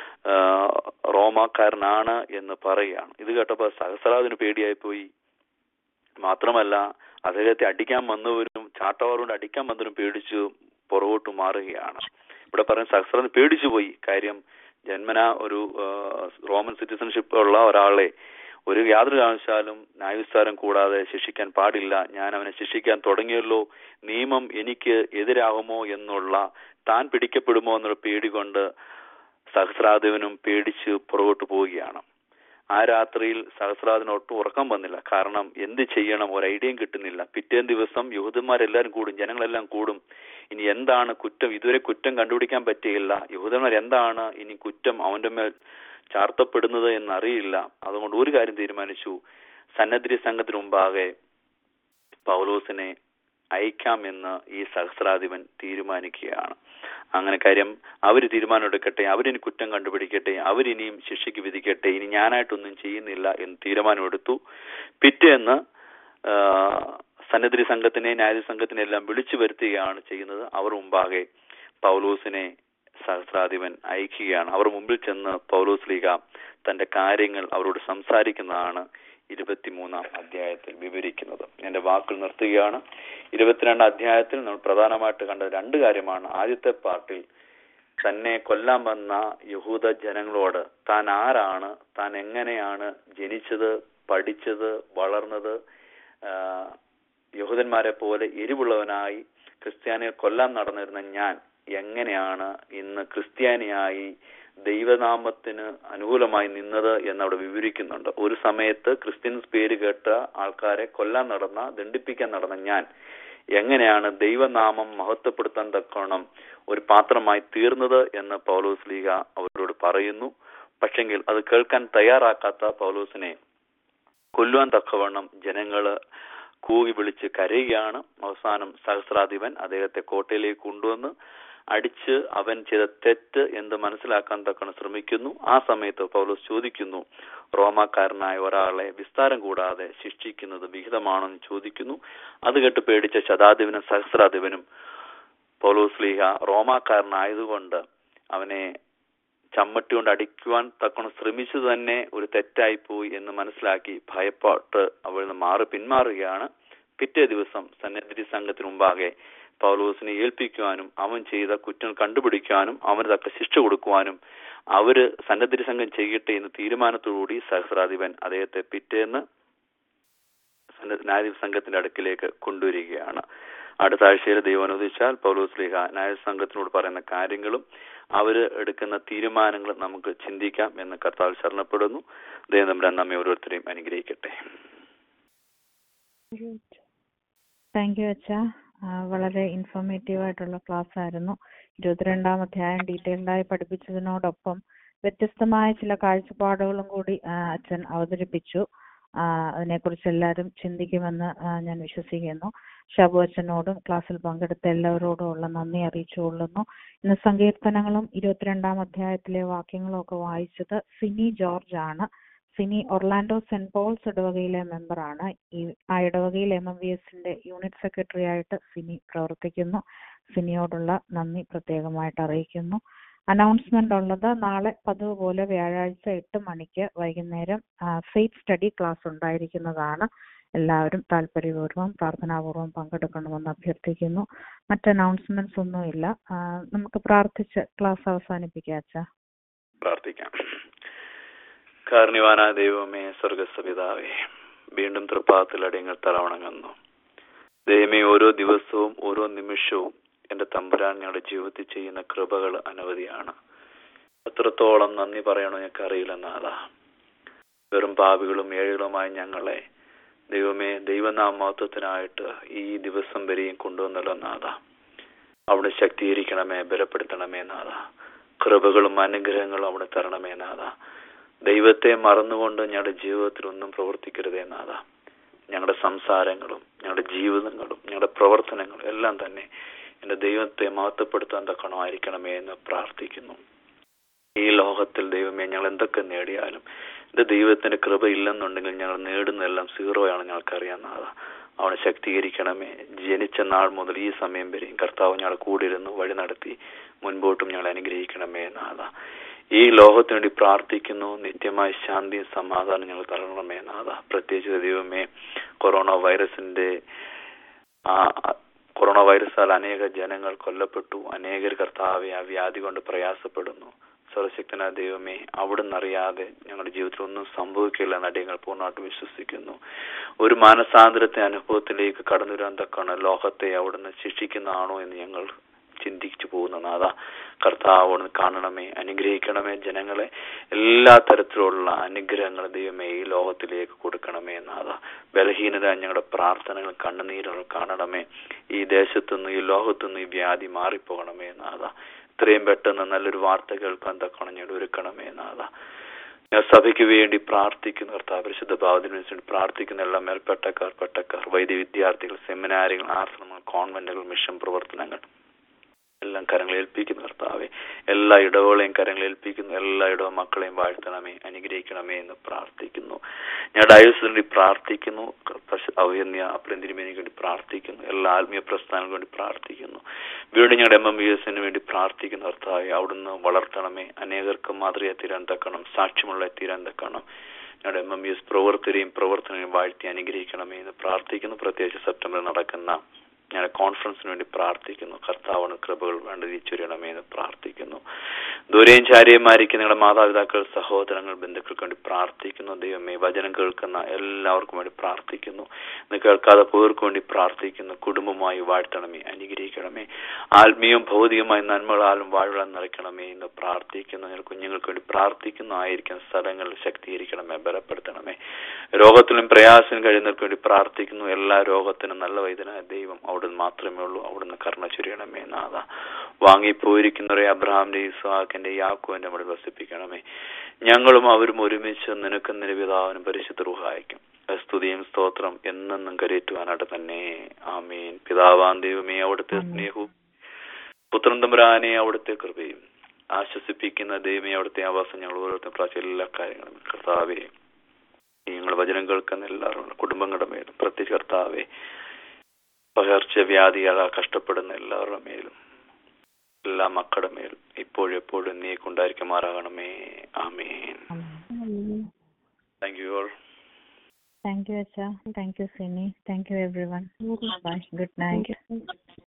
റോമാക്കാരനാണ് എന്ന് പറയുകയാണ്. ഇത് കേട്ടപ്പോൾ സഹസ്രാധിപന് പേടിയായി പോയി. മാത്രമല്ല അദ്ദേഹത്തെ അടിക്കാൻ വന്നവരും ചാട്ടവാറുകൊണ്ട് അടിക്കാൻ വന്നവരും പേടിച്ചു പുറകോട്ട് മാറുകയാണ്. ഇവിടെ പറയുന്ന സഹസ്രാധിപൻ പേടിച്ചു പോയി. കാര്യം ജന്മന ഒരു റോമൻ സിറ്റിസൺഷിപ്പ് ഉള്ള ഒരാളെ യാതൊരു കാരണവശാലും ന്യായവിസ്താരം കൂടാതെ ശിക്ഷിക്കാൻ പാടില്ല. ഞാൻ അവനെ ശിക്ഷിക്കാൻ തുടങ്ങിയല്ലോ, നിയമം എനിക്ക് എതിരാകുമോ എന്നുള്ള, താൻ പിടിക്കപ്പെടുമോ എന്നുള്ള പേടി കൊണ്ട് സഹസ്രാധിപനും പേടിച്ച് പുറകോട്ട് പോവുകയാണ്. ആ രാത്രിയിൽ സഹസ്രാധിപന് ഒട്ടും ഉറക്കം വന്നില്ല. കാരണം എന്ത് ചെയ്യണം, ഒരു ഐഡിയയും കിട്ടുന്നില്ല. പിറ്റേന്ന് ദിവസം യഹൂദന്മാരെല്ലാരും കൂടും, ജനങ്ങളെല്ലാം കൂടും. ഇനി എന്താണ് കുറ്റം? ഇതുവരെ കുറ്റം കണ്ടുപിടിക്കാൻ പറ്റിയില്ല. യഹൂദന്മാർ എന്താണ് ഇനി കുറ്റം അവന്റെ മേൽ ചാർത്തപ്പെടുന്നത് എന്നറിയില്ല. അതുകൊണ്ട് ഒരു കാര്യം തീരുമാനിച്ചു, സന്നദ്ധി സംഘത്തിന് മുമ്പാകെ പൗലോസിനെ അയക്കാമെന്ന് ഈ സഹസ്രാധിപൻ തീരുമാനിക്കുകയാണ്. അങ്ങനെ കാര്യം അവര് തീരുമാനം എടുക്കട്ടെ, അവരിനി കുറ്റം കണ്ടുപിടിക്കട്ടെ, അവരിനിയും ശിക്ഷയ്ക്ക് വിധിക്കട്ടെ, ഇനി ഞാനായിട്ടൊന്നും ചെയ്യുന്നില്ല എന്ന് തീരുമാനമെടുത്തു. പിറ്റേന്ന് സന്നദ്ധി സംഘത്തിനെ ന്യായാധിപ സംഘത്തിനെ എല്ലാം വിളിച്ചു വരുത്തുകയാണ് ചെയ്യുന്നത്. അവർ മുമ്പാകെ പൗലോസിനെ സഹസ്രാധിപൻ അയക്കുകയാണ്. അവർ മുമ്പിൽ ചെന്ന് പൗലോസ് ലീഗ തന്റെ കാര്യങ്ങൾ അവരോട് സംസാരിക്കുന്നതാണ് 23-ാം അധ്യായത്തിൽ വിവരിക്കുന്നത്. എന്റെ വാക്കുകൾ നിർത്തുകയാണ്. 22-ാം അധ്യായത്തിൽ നമ്മൾ പ്രധാനമായിട്ട് കണ്ട 2 കാര്യമാണ്. ആദ്യത്തെ പാർട്ടിൽ തന്നെ കൊല്ലാൻ വന്ന യഹൂദ ജനങ്ങളോട് താൻ ആരാണ്, താൻ എങ്ങനെയാണ് ജനിച്ചത്, പഠിച്ചത്, വളർന്നത്, യഹൂദന്മാരെ പോലെ എരിവുള്ളവനായി ക്രിസ്ത്യാനിയെ കൊല്ലാൻ നടന്നിരുന്ന ഞാൻ എങ്ങനെയാണ് ഇന്ന് ക്രിസ്ത്യാനിയായി ദൈവനാമത്തിന് അനുകൂലമായി നിന്നത് എന്നവിടെ വിവരിക്കുന്നുണ്ട്. ഒരു സമയത്ത് ക്രിസ്ത്യൻസ് പേര് കേട്ട ആൾക്കാരെ കൊല്ലാൻ നടന്ന, ദണ്ഡിപ്പിക്കാൻ നടന്ന ഞാൻ എങ്ങനെയാണ് ദൈവനാമം മഹത്വപ്പെടുത്താൻ തക്കോണം ഒരു പാത്രമായി തീർന്നത് എന്ന് പൗലോസ് ലീഗ അവരോട് പറയുന്നു. പക്ഷെങ്കിൽ അത് കേൾക്കാൻ തയ്യാറാക്കാത്ത പൗലോസിനെ കൊല്ലുവാൻ തക്കവണ്ണം ജനങ്ങള് കൂകി വിളിച്ച് കരയുകയാണ്. അവസാനം സഹസ്രാധിപൻ അദ്ദേഹത്തെ കോട്ടയിലേക്ക് കൊണ്ടുവന്ന് അടിച്ച് അവൻ ചെയ്ത തെറ്റ് എന്ത് മനസ്സിലാക്കാൻ തക്കണം ശ്രമിക്കുന്നു. ആ സമയത്ത് പൗലോസ് ചോദിക്കുന്നു, റോമാക്കാരനായ ഒരാളെ വിസ്താരം കൂടാതെ ശിക്ഷിക്കുന്നത് വിഹിതമാണെന്ന് ചോദിക്കുന്നു. അത് കേട്ട് പേടിച്ച ശതാധിപനും സഹസ്രാധിപനും പൗലോസ് ലീഹ റോമാക്കാരനായതുകൊണ്ട് അവനെ ചമ്മട്ടി കൊണ്ട് അടിക്കുവാൻ തക്കണം ശ്രമിച്ചു തന്നെ ഒരു തെറ്റായിപ്പോയി എന്ന് മനസ്സിലാക്കി ഭയപ്പെട്ട് അവളിൽ നിന്ന് പിന്മാറുകയാണ്. പിറ്റേ ദിവസം സന്നദ്ധി സംഘത്തിന് മുമ്പാകെ പൗലോസിനെ ഏൽപ്പിക്കുവാനും അവൻ ചെയ്ത കുറ്റം കണ്ടുപിടിക്കുവാനും അവന് തക്ക ശിക്ഷ കൊടുക്കുവാനും അവര് സന്നദ്ധി സംഘം ചെയ്യട്ടെ എന്ന് തീരുമാനത്തോടുകൂടി സഹസ്രാധിപൻ അദ്ദേഹത്തെ പിറ്റേന്ന് ന്യായാധിപ സംഘത്തിന്റെ അടുക്കിലേക്ക് കൊണ്ടുവരികയാണ്. അടുത്ത ആഴ്ചയിൽ ദൈവം അനുവദിച്ചാൽ പൗലോസ് ലീഹ ന്യായാധിപ സംഘത്തിനോട് പറയുന്ന കാര്യങ്ങളും അവര് എടുക്കുന്ന തീരുമാനങ്ങളും നമുക്ക് ചിന്തിക്കാം എന്ന് കർത്താവ് ശരണപ്പെടുന്നു. ദൈവം നമ്മുടെ നമ്മെ ഓരോരുത്തരെയും അനുഗ്രഹിക്കട്ടെ. താങ്ക് യു അച്ഛാ. വളരെ ഇൻഫോർമേറ്റീവ് ആയിട്ടുള്ള ക്ലാസ് ആയിരുന്നു. 22-ാം അധ്യായം ഡീറ്റെയിൽഡായി പഠിപ്പിച്ചതിനോടൊപ്പം വ്യത്യസ്തമായ ചില കാഴ്ചപ്പാടുകളും കൂടി അച്ഛൻ അവതരിപ്പിച്ചു. അതിനെക്കുറിച്ച് എല്ലാവരും ചിന്തിക്കുമെന്ന് ഞാൻ വിശ്വസിക്കുന്നു. ഷാബു അച്ഛനോടും ക്ലാസ്സിൽ പങ്കെടുത്ത എല്ലാവരോടും ഉള്ള നന്ദി അറിയിച്ചുകൊള്ളുന്നു. ഇന്ന് സങ്കീർത്തനങ്ങളും 22-ാം അധ്യായത്തിലെ വാക്യങ്ങളും ഒക്കെ വായിച്ചത് സിനി ജോർജ് ആണ്. സിനി ഒർലാൻഡോ സെന്റ് പോൾസ് ഇടവകയിലെ മെമ്പറാണ്. ആ ഇടവകയിൽ MMVSന്റെ യൂണിറ്റ് സെക്രട്ടറി ആയിട്ട് സിനി പ്രവർത്തിക്കുന്നു. സിനിയോടുള്ള നന്ദി പ്രത്യേകമായിട്ട് അറിയിക്കുന്നു. അനൗൺസ്മെന്റ് ഉള്ളത്, നാളെ പതിവ് പോലെ വ്യാഴാഴ്ച 8 മണിക്ക് വൈകുന്നേരം ഫെയ്ത്ത് സ്റ്റഡി ക്ലാസ് ഉണ്ടായിരിക്കുന്നതാണ്. എല്ലാവരും താല്പര്യപൂർവ്വം പ്രാർത്ഥനാപൂർവ്വം പങ്കെടുക്കണമെന്ന് അഭ്യർത്ഥിക്കുന്നു. മറ്റ് അനൗൺസ്മെന്റ്സ് ഒന്നുമില്ല. നമുക്ക് പ്രാർത്ഥിച്ച് ക്ലാസ് അവസാനിപ്പിക്കാം അച്ഛാ. പ്രാർത്ഥിക്കാം. കാരുണ്യവാനായ ദൈവമേ, സ്വർഗസ്ഥപിതാവേ, വീണ്ടും തൃപ്പാദത്തിൽ അടിയങ്ങൾ തലവണങ്ങുന്നു. ദൈവമേ, ഓരോ ദിവസവും ഓരോ നിമിഷവും എന്റെ തമ്പുരാൻ ഞങ്ങളുടെ ജീവിതത്തിൽ ചെയ്യുന്ന കൃപകൾ അനവധിയാണ്. എത്രത്തോളം നന്ദി പറയണോ ഞങ്ങൾക്ക് അറിയില്ലെന്നാഥാ. വെറും പാപികളും ഏഴുകളുമായ ഞങ്ങളെ ദൈവമേ ദൈവനാമത്വത്തിനായിട്ട് ഈ ദിവസം വരെയും കൊണ്ടുവന്നല്ലോ നാഥാ. അവിടെ ശക്തീകരിക്കണമേ, ബലപ്പെടുത്തണമേ നാഥാ. കൃപകളും അനുഗ്രഹങ്ങളും അവിടെ തരണമേ നാഥാ. ദൈവത്തെ മറന്നുകൊണ്ട് ഞങ്ങളുടെ ജീവിതത്തിൽ ഒന്നും പ്രവർത്തിക്കരുതേ നാഥാ. ഞങ്ങളുടെ സംസാരങ്ങളും ഞങ്ങളുടെ ജീവിതങ്ങളും ഞങ്ങളുടെ പ്രവർത്തനങ്ങളും എല്ലാം തന്നെ എന്റെ ദൈവത്തെ മഹത്വപ്പെടുത്താൻ തക്കണമായിരിക്കണമേ എന്ന് പ്രാർത്ഥിക്കുന്നു. ഈ ലോകത്തിൽ ദൈവമേ ഞങ്ങൾ എന്തൊക്കെ നേടിയാലും എന്റെ ദൈവത്തിന്റെ കൃപ ഇല്ലെന്നുണ്ടെങ്കിൽ ഞങ്ങൾ നേടുന്നതെല്ലാം സീറോയാണ് ഞങ്ങൾക്കറിയാവുന്നതാ. അവനെ ശക്തീകരിക്കണമേ. ജനിച്ച നാൾ മുതൽ ഈ സമയം വരെയും കർത്താവ് ഞങ്ങളെ കൂടിയിരുന്ന് വഴി നടത്തി മുൻപോട്ടും ഞങ്ങളെ അനുഗ്രഹിക്കണമേ എന്നാഥാ. ഈ ലോകത്തിനു വേണ്ടി പ്രാർത്ഥിക്കുന്നു. നിത്യമായ ശാന്തിയും സമാധാനം ഞങ്ങൾ തരണമേ എന്നാഥാ. പ്രത്യേകിച്ച് ദൈവമേ, കൊറോണ വൈറസാൽ അനേക ജനങ്ങൾ കൊല്ലപ്പെട്ടു. അനേകർ കർത്താവെ ആ വ്യാധി കൊണ്ട് പ്രയാസപ്പെടുന്നു. സർവശക്തനായ ദൈവമേ, അവിടുന്ന് അറിയാതെ ഞങ്ങളുടെ ജീവിതത്തിൽ ഒന്നും സംഭവിക്കില്ല എന്ന് അടിയങ്ങൾ പൂർണ്ണമായിട്ട് വിശ്വസിക്കുന്നു. ഒരു മാനസാന്തരത്തെ അനുഭവത്തിലേക്ക് കടന്നു വരാൻ തക്കാണ് ലോകത്തെ അവിടുന്ന് ശിക്ഷിക്കുന്നതാണോ എന്ന് ഞങ്ങൾ ചിന്തിച്ചു പോകുന്ന നാഥാ. കർത്താവ് കാണണമേ, അനുഗ്രഹിക്കണമേ. ജനങ്ങളെ എല്ലാ തരത്തിലുള്ള അനുഗ്രഹങ്ങൾ ദൈവമേ ഈ ലോകത്തിലേക്ക് കൊടുക്കണമേ നാഥാ. ബലഹീനത ഞങ്ങളുടെ പ്രാർത്ഥനകൾ കണ്ണുനീരുകൾ കാണണമേ. ഈ ദേശത്തുനിന്ന് ഈ ലോകത്തുനിന്ന് ഈ വ്യാധി മാറിപ്പോകണമേ നാഥാ. ഇത്രയും പെട്ടെന്ന് നല്ലൊരു വാർത്ത കേൾക്കാൻ തക്കണം ഞങ്ങൾ ഒരുക്കണമേ നാഥാ. ഞാൻ സഭയ്ക്ക് വേണ്ടി പ്രാർത്ഥിക്കുന്ന കർത്താവ്, പരിശുദ്ധ ഭാവത്തിന് വേണ്ടി പ്രാർത്ഥിക്കുന്ന എല്ലാ മേൽപ്പെട്ടക്കാർ, വൈദ്യ വിദ്യാർത്ഥികൾ, സെമിനാരികൾ, ആശ്രമങ്ങൾ, കോൺവെന്റുകൾ, മിഷൻ പ്രവർത്തനങ്ങൾ എല്ലാം കരങ്ങൾ ഏൽപ്പിക്കുന്ന കർത്താവെ. എല്ലാ ഇടവുകളെയും കരങ്ങൾ ഏൽപ്പിക്കുന്നു. എല്ലാ ഇടവ മക്കളെയും വാഴ്ത്തണമേ, അനുഗ്രഹിക്കണമേ എന്ന് പ്രാർത്ഥിക്കുന്നു. ഞാൻ ഡയോസിന് വേണ്ടി പ്രാർത്ഥിക്കുന്നു. അപ്രന്തിരിമേനിക്ക് വേണ്ടി പ്രാർത്ഥിക്കുന്നു. എല്ലാ ആത്മീയ പ്രസ്ഥാനങ്ങൾക്ക് വേണ്ടി പ്രാർത്ഥിക്കുന്നു. വീണ്ടും ഞങ്ങളുടെ MMVSന് വേണ്ടി പ്രാർത്ഥിക്കുന്ന കർത്താവെ, അവിടുന്ന് വളർത്തണമേ. അനേകർക്ക് മാതൃകയായി തീരാൻ തക്കണം, സാക്ഷ്യമുള്ള തീരാൻ തക്കണം. ഞങ്ങളുടെ MMVS പ്രവർത്തനയും വാഴ്ത്തി അനുഗ്രഹിക്കണമേ എന്ന് പ്രാർത്ഥിക്കുന്നു. പ്രത്യേകിച്ച് സെപ്റ്റംബറിൽ നടക്കുന്ന ഞാൻ കോൺഫറൻസിന് വേണ്ടി പ്രാർത്ഥിക്കുന്നു. കർത്താവിന് കൃപകൾ വേണ്ടത് ചൊരിയണമേ എന്ന് പ്രാർത്ഥിക്കുന്നു. ദൂരെയും ചാരിയമായിരിക്കും നിങ്ങളുടെ മാതാപിതാക്കൾ, സഹോദരങ്ങൾ, ബന്ധുക്കൾക്ക് വേണ്ടി പ്രാർത്ഥിക്കുന്നു. ദൈവമേ, വചനം കേൾക്കുന്ന എല്ലാവർക്കും വേണ്ടി പ്രാർത്ഥിക്കുന്നു. ഇന്ന് കേൾക്കാതെ പോയവർക്ക് വേണ്ടി പ്രാർത്ഥിക്കുന്നു. കുടുംബമായി വാഴ്ത്തണമേ, അനുഗ്രഹിക്കണമേ. ആത്മീയവും ഭൗതികമായ നന്മകളാലും വാഴുവാൻ നിറയ്ക്കണമേ എന്ന് പ്രാർത്ഥിക്കുന്നു. ഞാൻ കുഞ്ഞുങ്ങൾക്ക് വേണ്ടി പ്രാർത്ഥിക്കുന്നു. ആയിരിക്കുന്ന സ്ഥലങ്ങളിൽ ശക്തീകരിക്കണമേ, ബലപ്പെടുത്തണമേ. രോഗത്തിലും പ്രയാസത്തിലും കഴിയുന്നവർക്ക് വേണ്ടി പ്രാർത്ഥിക്കുന്നു. എല്ലാ രോഗത്തിനും നല്ല വൈദ്യനായ ദൈവം അവിടുന്ന് മാത്രമേ ഉള്ളൂ. അവിടുന്ന് കരുണ ചൊരിയണമേ. നാഥ, വാങ്ങിപ്പോയിരിക്കുന്നവരെ അബ്രഹാമിന്റെ, ഇസ്ഹാക്കിന്റെ, യാക്കോബിന്റെ അവിടെ വസിപ്പിക്കണമേ. ഞങ്ങളും അവരും ഒരുമിച്ച് നിനക്കും നിന്റെ പിതാവിനും പരിശുദ്ധ റൂഹായിക്കും സ്തുതിയും സ്തോത്രം എന്നെന്നും കരയേറ്റുവാനായിട്ട് തന്നെ. ആമീൻ. പിതാവാം ദൈവമേ, അവിടുത്തെ സ്നേഹവും പുത്രൻ തമ്പുരാനെ അവിടുത്തെ കൃപയും ആശ്വസിപ്പിക്കുന്ന ദൈവമേ, അവിടുത്തെ ആവാസം ഞങ്ങൾ ഓരോരുത്തരും പ്രാവശ്യം എല്ലാ കാര്യങ്ങളും കർത്താവേ, ഞങ്ങൾ വചനം കേൾക്കുന്ന എല്ലാവരും കുടുംബങ്ങളുടെ മേലും, പ്രത്യേകിച്ച് കർത്താവേ പകർച്ചവ്യാധികളാ കഷ്ടപ്പെടുന്ന എല്ലാവരുടെ മേലും, എല്ലാ മക്കളുടെ മേലും ഇപ്പോഴെപ്പോഴും നീ കൊണ്ടായിരിക്കുമാറാകണമേ. ആമീൻ. Thank you all. Thank you, Acha. Thank you, Sini. Thank you, everyone. Bye. Good night.